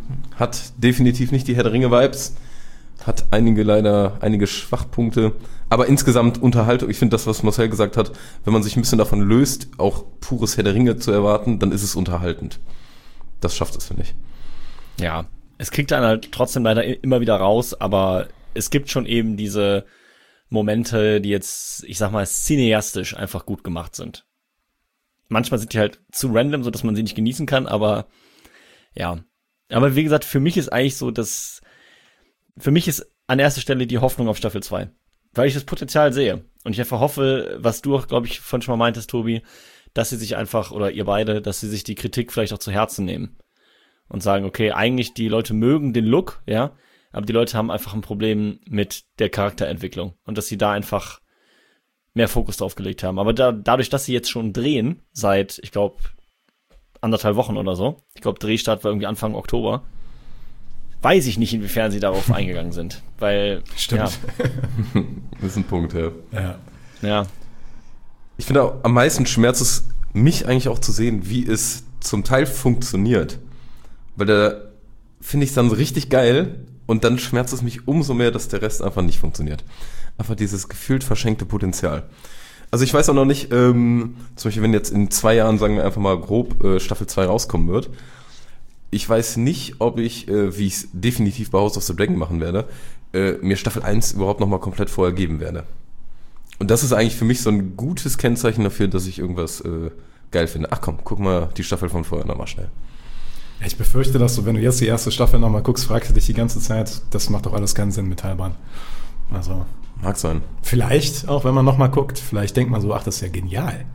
Speaker 5: hat definitiv nicht die Herr der Ringe-Vibes, hat einige Schwachpunkte, aber insgesamt Unterhaltung. Ich finde das, was Marcel gesagt hat, wenn man sich ein bisschen davon löst, auch pures Herr der Ringe zu erwarten, dann ist es unterhaltend. Das schafft es, finde ich.
Speaker 6: Ja, es kriegt einen halt trotzdem leider immer wieder raus, aber es gibt schon eben diese Momente, die jetzt, ich sag mal, cineastisch einfach gut gemacht sind. Manchmal sind die halt zu random, so dass man sie nicht genießen kann, aber ja. Aber wie gesagt, für mich ist eigentlich so, für mich ist an erster Stelle die Hoffnung auf Staffel 2. Weil ich das Potenzial sehe. Und ich einfach hoffe, was du auch, glaube ich, vorhin schon mal meintest, Tobi, dass sie sich einfach, oder ihr beide, dass sie sich die Kritik vielleicht auch zu Herzen nehmen. Und sagen, okay, eigentlich die Leute mögen den Look, ja, aber die Leute haben einfach ein Problem mit der Charakterentwicklung. Und dass sie da einfach mehr Fokus drauf gelegt haben. Aber dadurch, dass sie jetzt schon drehen, seit, ich glaube, 1,5 Wochen oder so, ich glaube, Drehstart war irgendwie Anfang Oktober, weiß ich nicht, inwiefern sie darauf eingegangen sind. Weil,
Speaker 1: Stimmt.
Speaker 6: Ja.
Speaker 5: Das ist ein Punkt, ja.
Speaker 6: Ja.
Speaker 5: Ich finde, am meisten schmerzt es mich eigentlich auch zu sehen, wie es zum Teil funktioniert. Weil da finde ich es dann so richtig geil und dann schmerzt es mich umso mehr, dass der Rest einfach nicht funktioniert. Einfach dieses gefühlt verschenkte Potenzial. Also ich weiß auch noch nicht, zum Beispiel wenn jetzt in 2 Jahren, sagen wir einfach mal grob, Staffel 2 rauskommen wird. Ich weiß nicht, ob ich, wie ich es definitiv bei House of the Dragon machen werde, mir Staffel 1 überhaupt nochmal komplett vorher geben werde. Und das ist eigentlich für mich so ein gutes Kennzeichen dafür, dass ich irgendwas geil finde. Ach komm, guck mal die Staffel von vorher nochmal schnell.
Speaker 1: Ich befürchte, dass du, wenn du jetzt die erste Staffel nochmal guckst, fragst du dich die ganze Zeit, das macht doch alles keinen Sinn mit Heilbahn. Also.
Speaker 5: Mag sein.
Speaker 1: Vielleicht, auch wenn man nochmal guckt, vielleicht denkt man so, ach, das ist ja genial.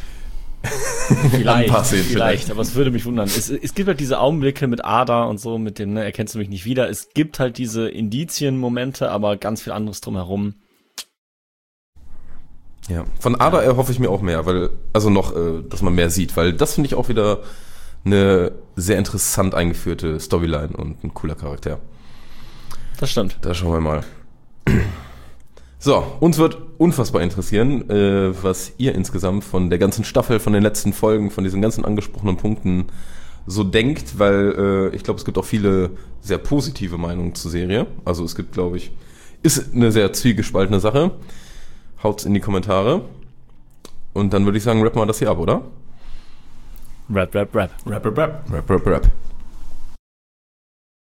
Speaker 6: Vielleicht, aber es würde mich wundern. Es gibt halt diese Augenblicke mit Ada und so, mit dem, ne, erkennst du mich nicht wieder. Es gibt halt diese Indizien-Momente, aber ganz viel anderes drumherum.
Speaker 5: Ja, von Ada erhoffe ich mir auch mehr, weil, also noch, dass man mehr sieht, weil das finde ich auch wieder eine sehr interessant eingeführte Storyline und ein cooler Charakter.
Speaker 6: Das stimmt.
Speaker 5: Da schauen wir mal. So, uns wird unfassbar interessieren, was ihr insgesamt von der ganzen Staffel, von den letzten Folgen, von diesen ganzen angesprochenen Punkten so denkt, weil ich glaube, es gibt auch viele sehr positive Meinungen zur Serie. Also es gibt, glaube ich, ist eine sehr zwiegespaltene Sache. Haut's in die Kommentare. Und dann würde ich sagen, rappen wir das hier ab, oder?
Speaker 6: Rap.
Speaker 1: Rap.
Speaker 5: Rap.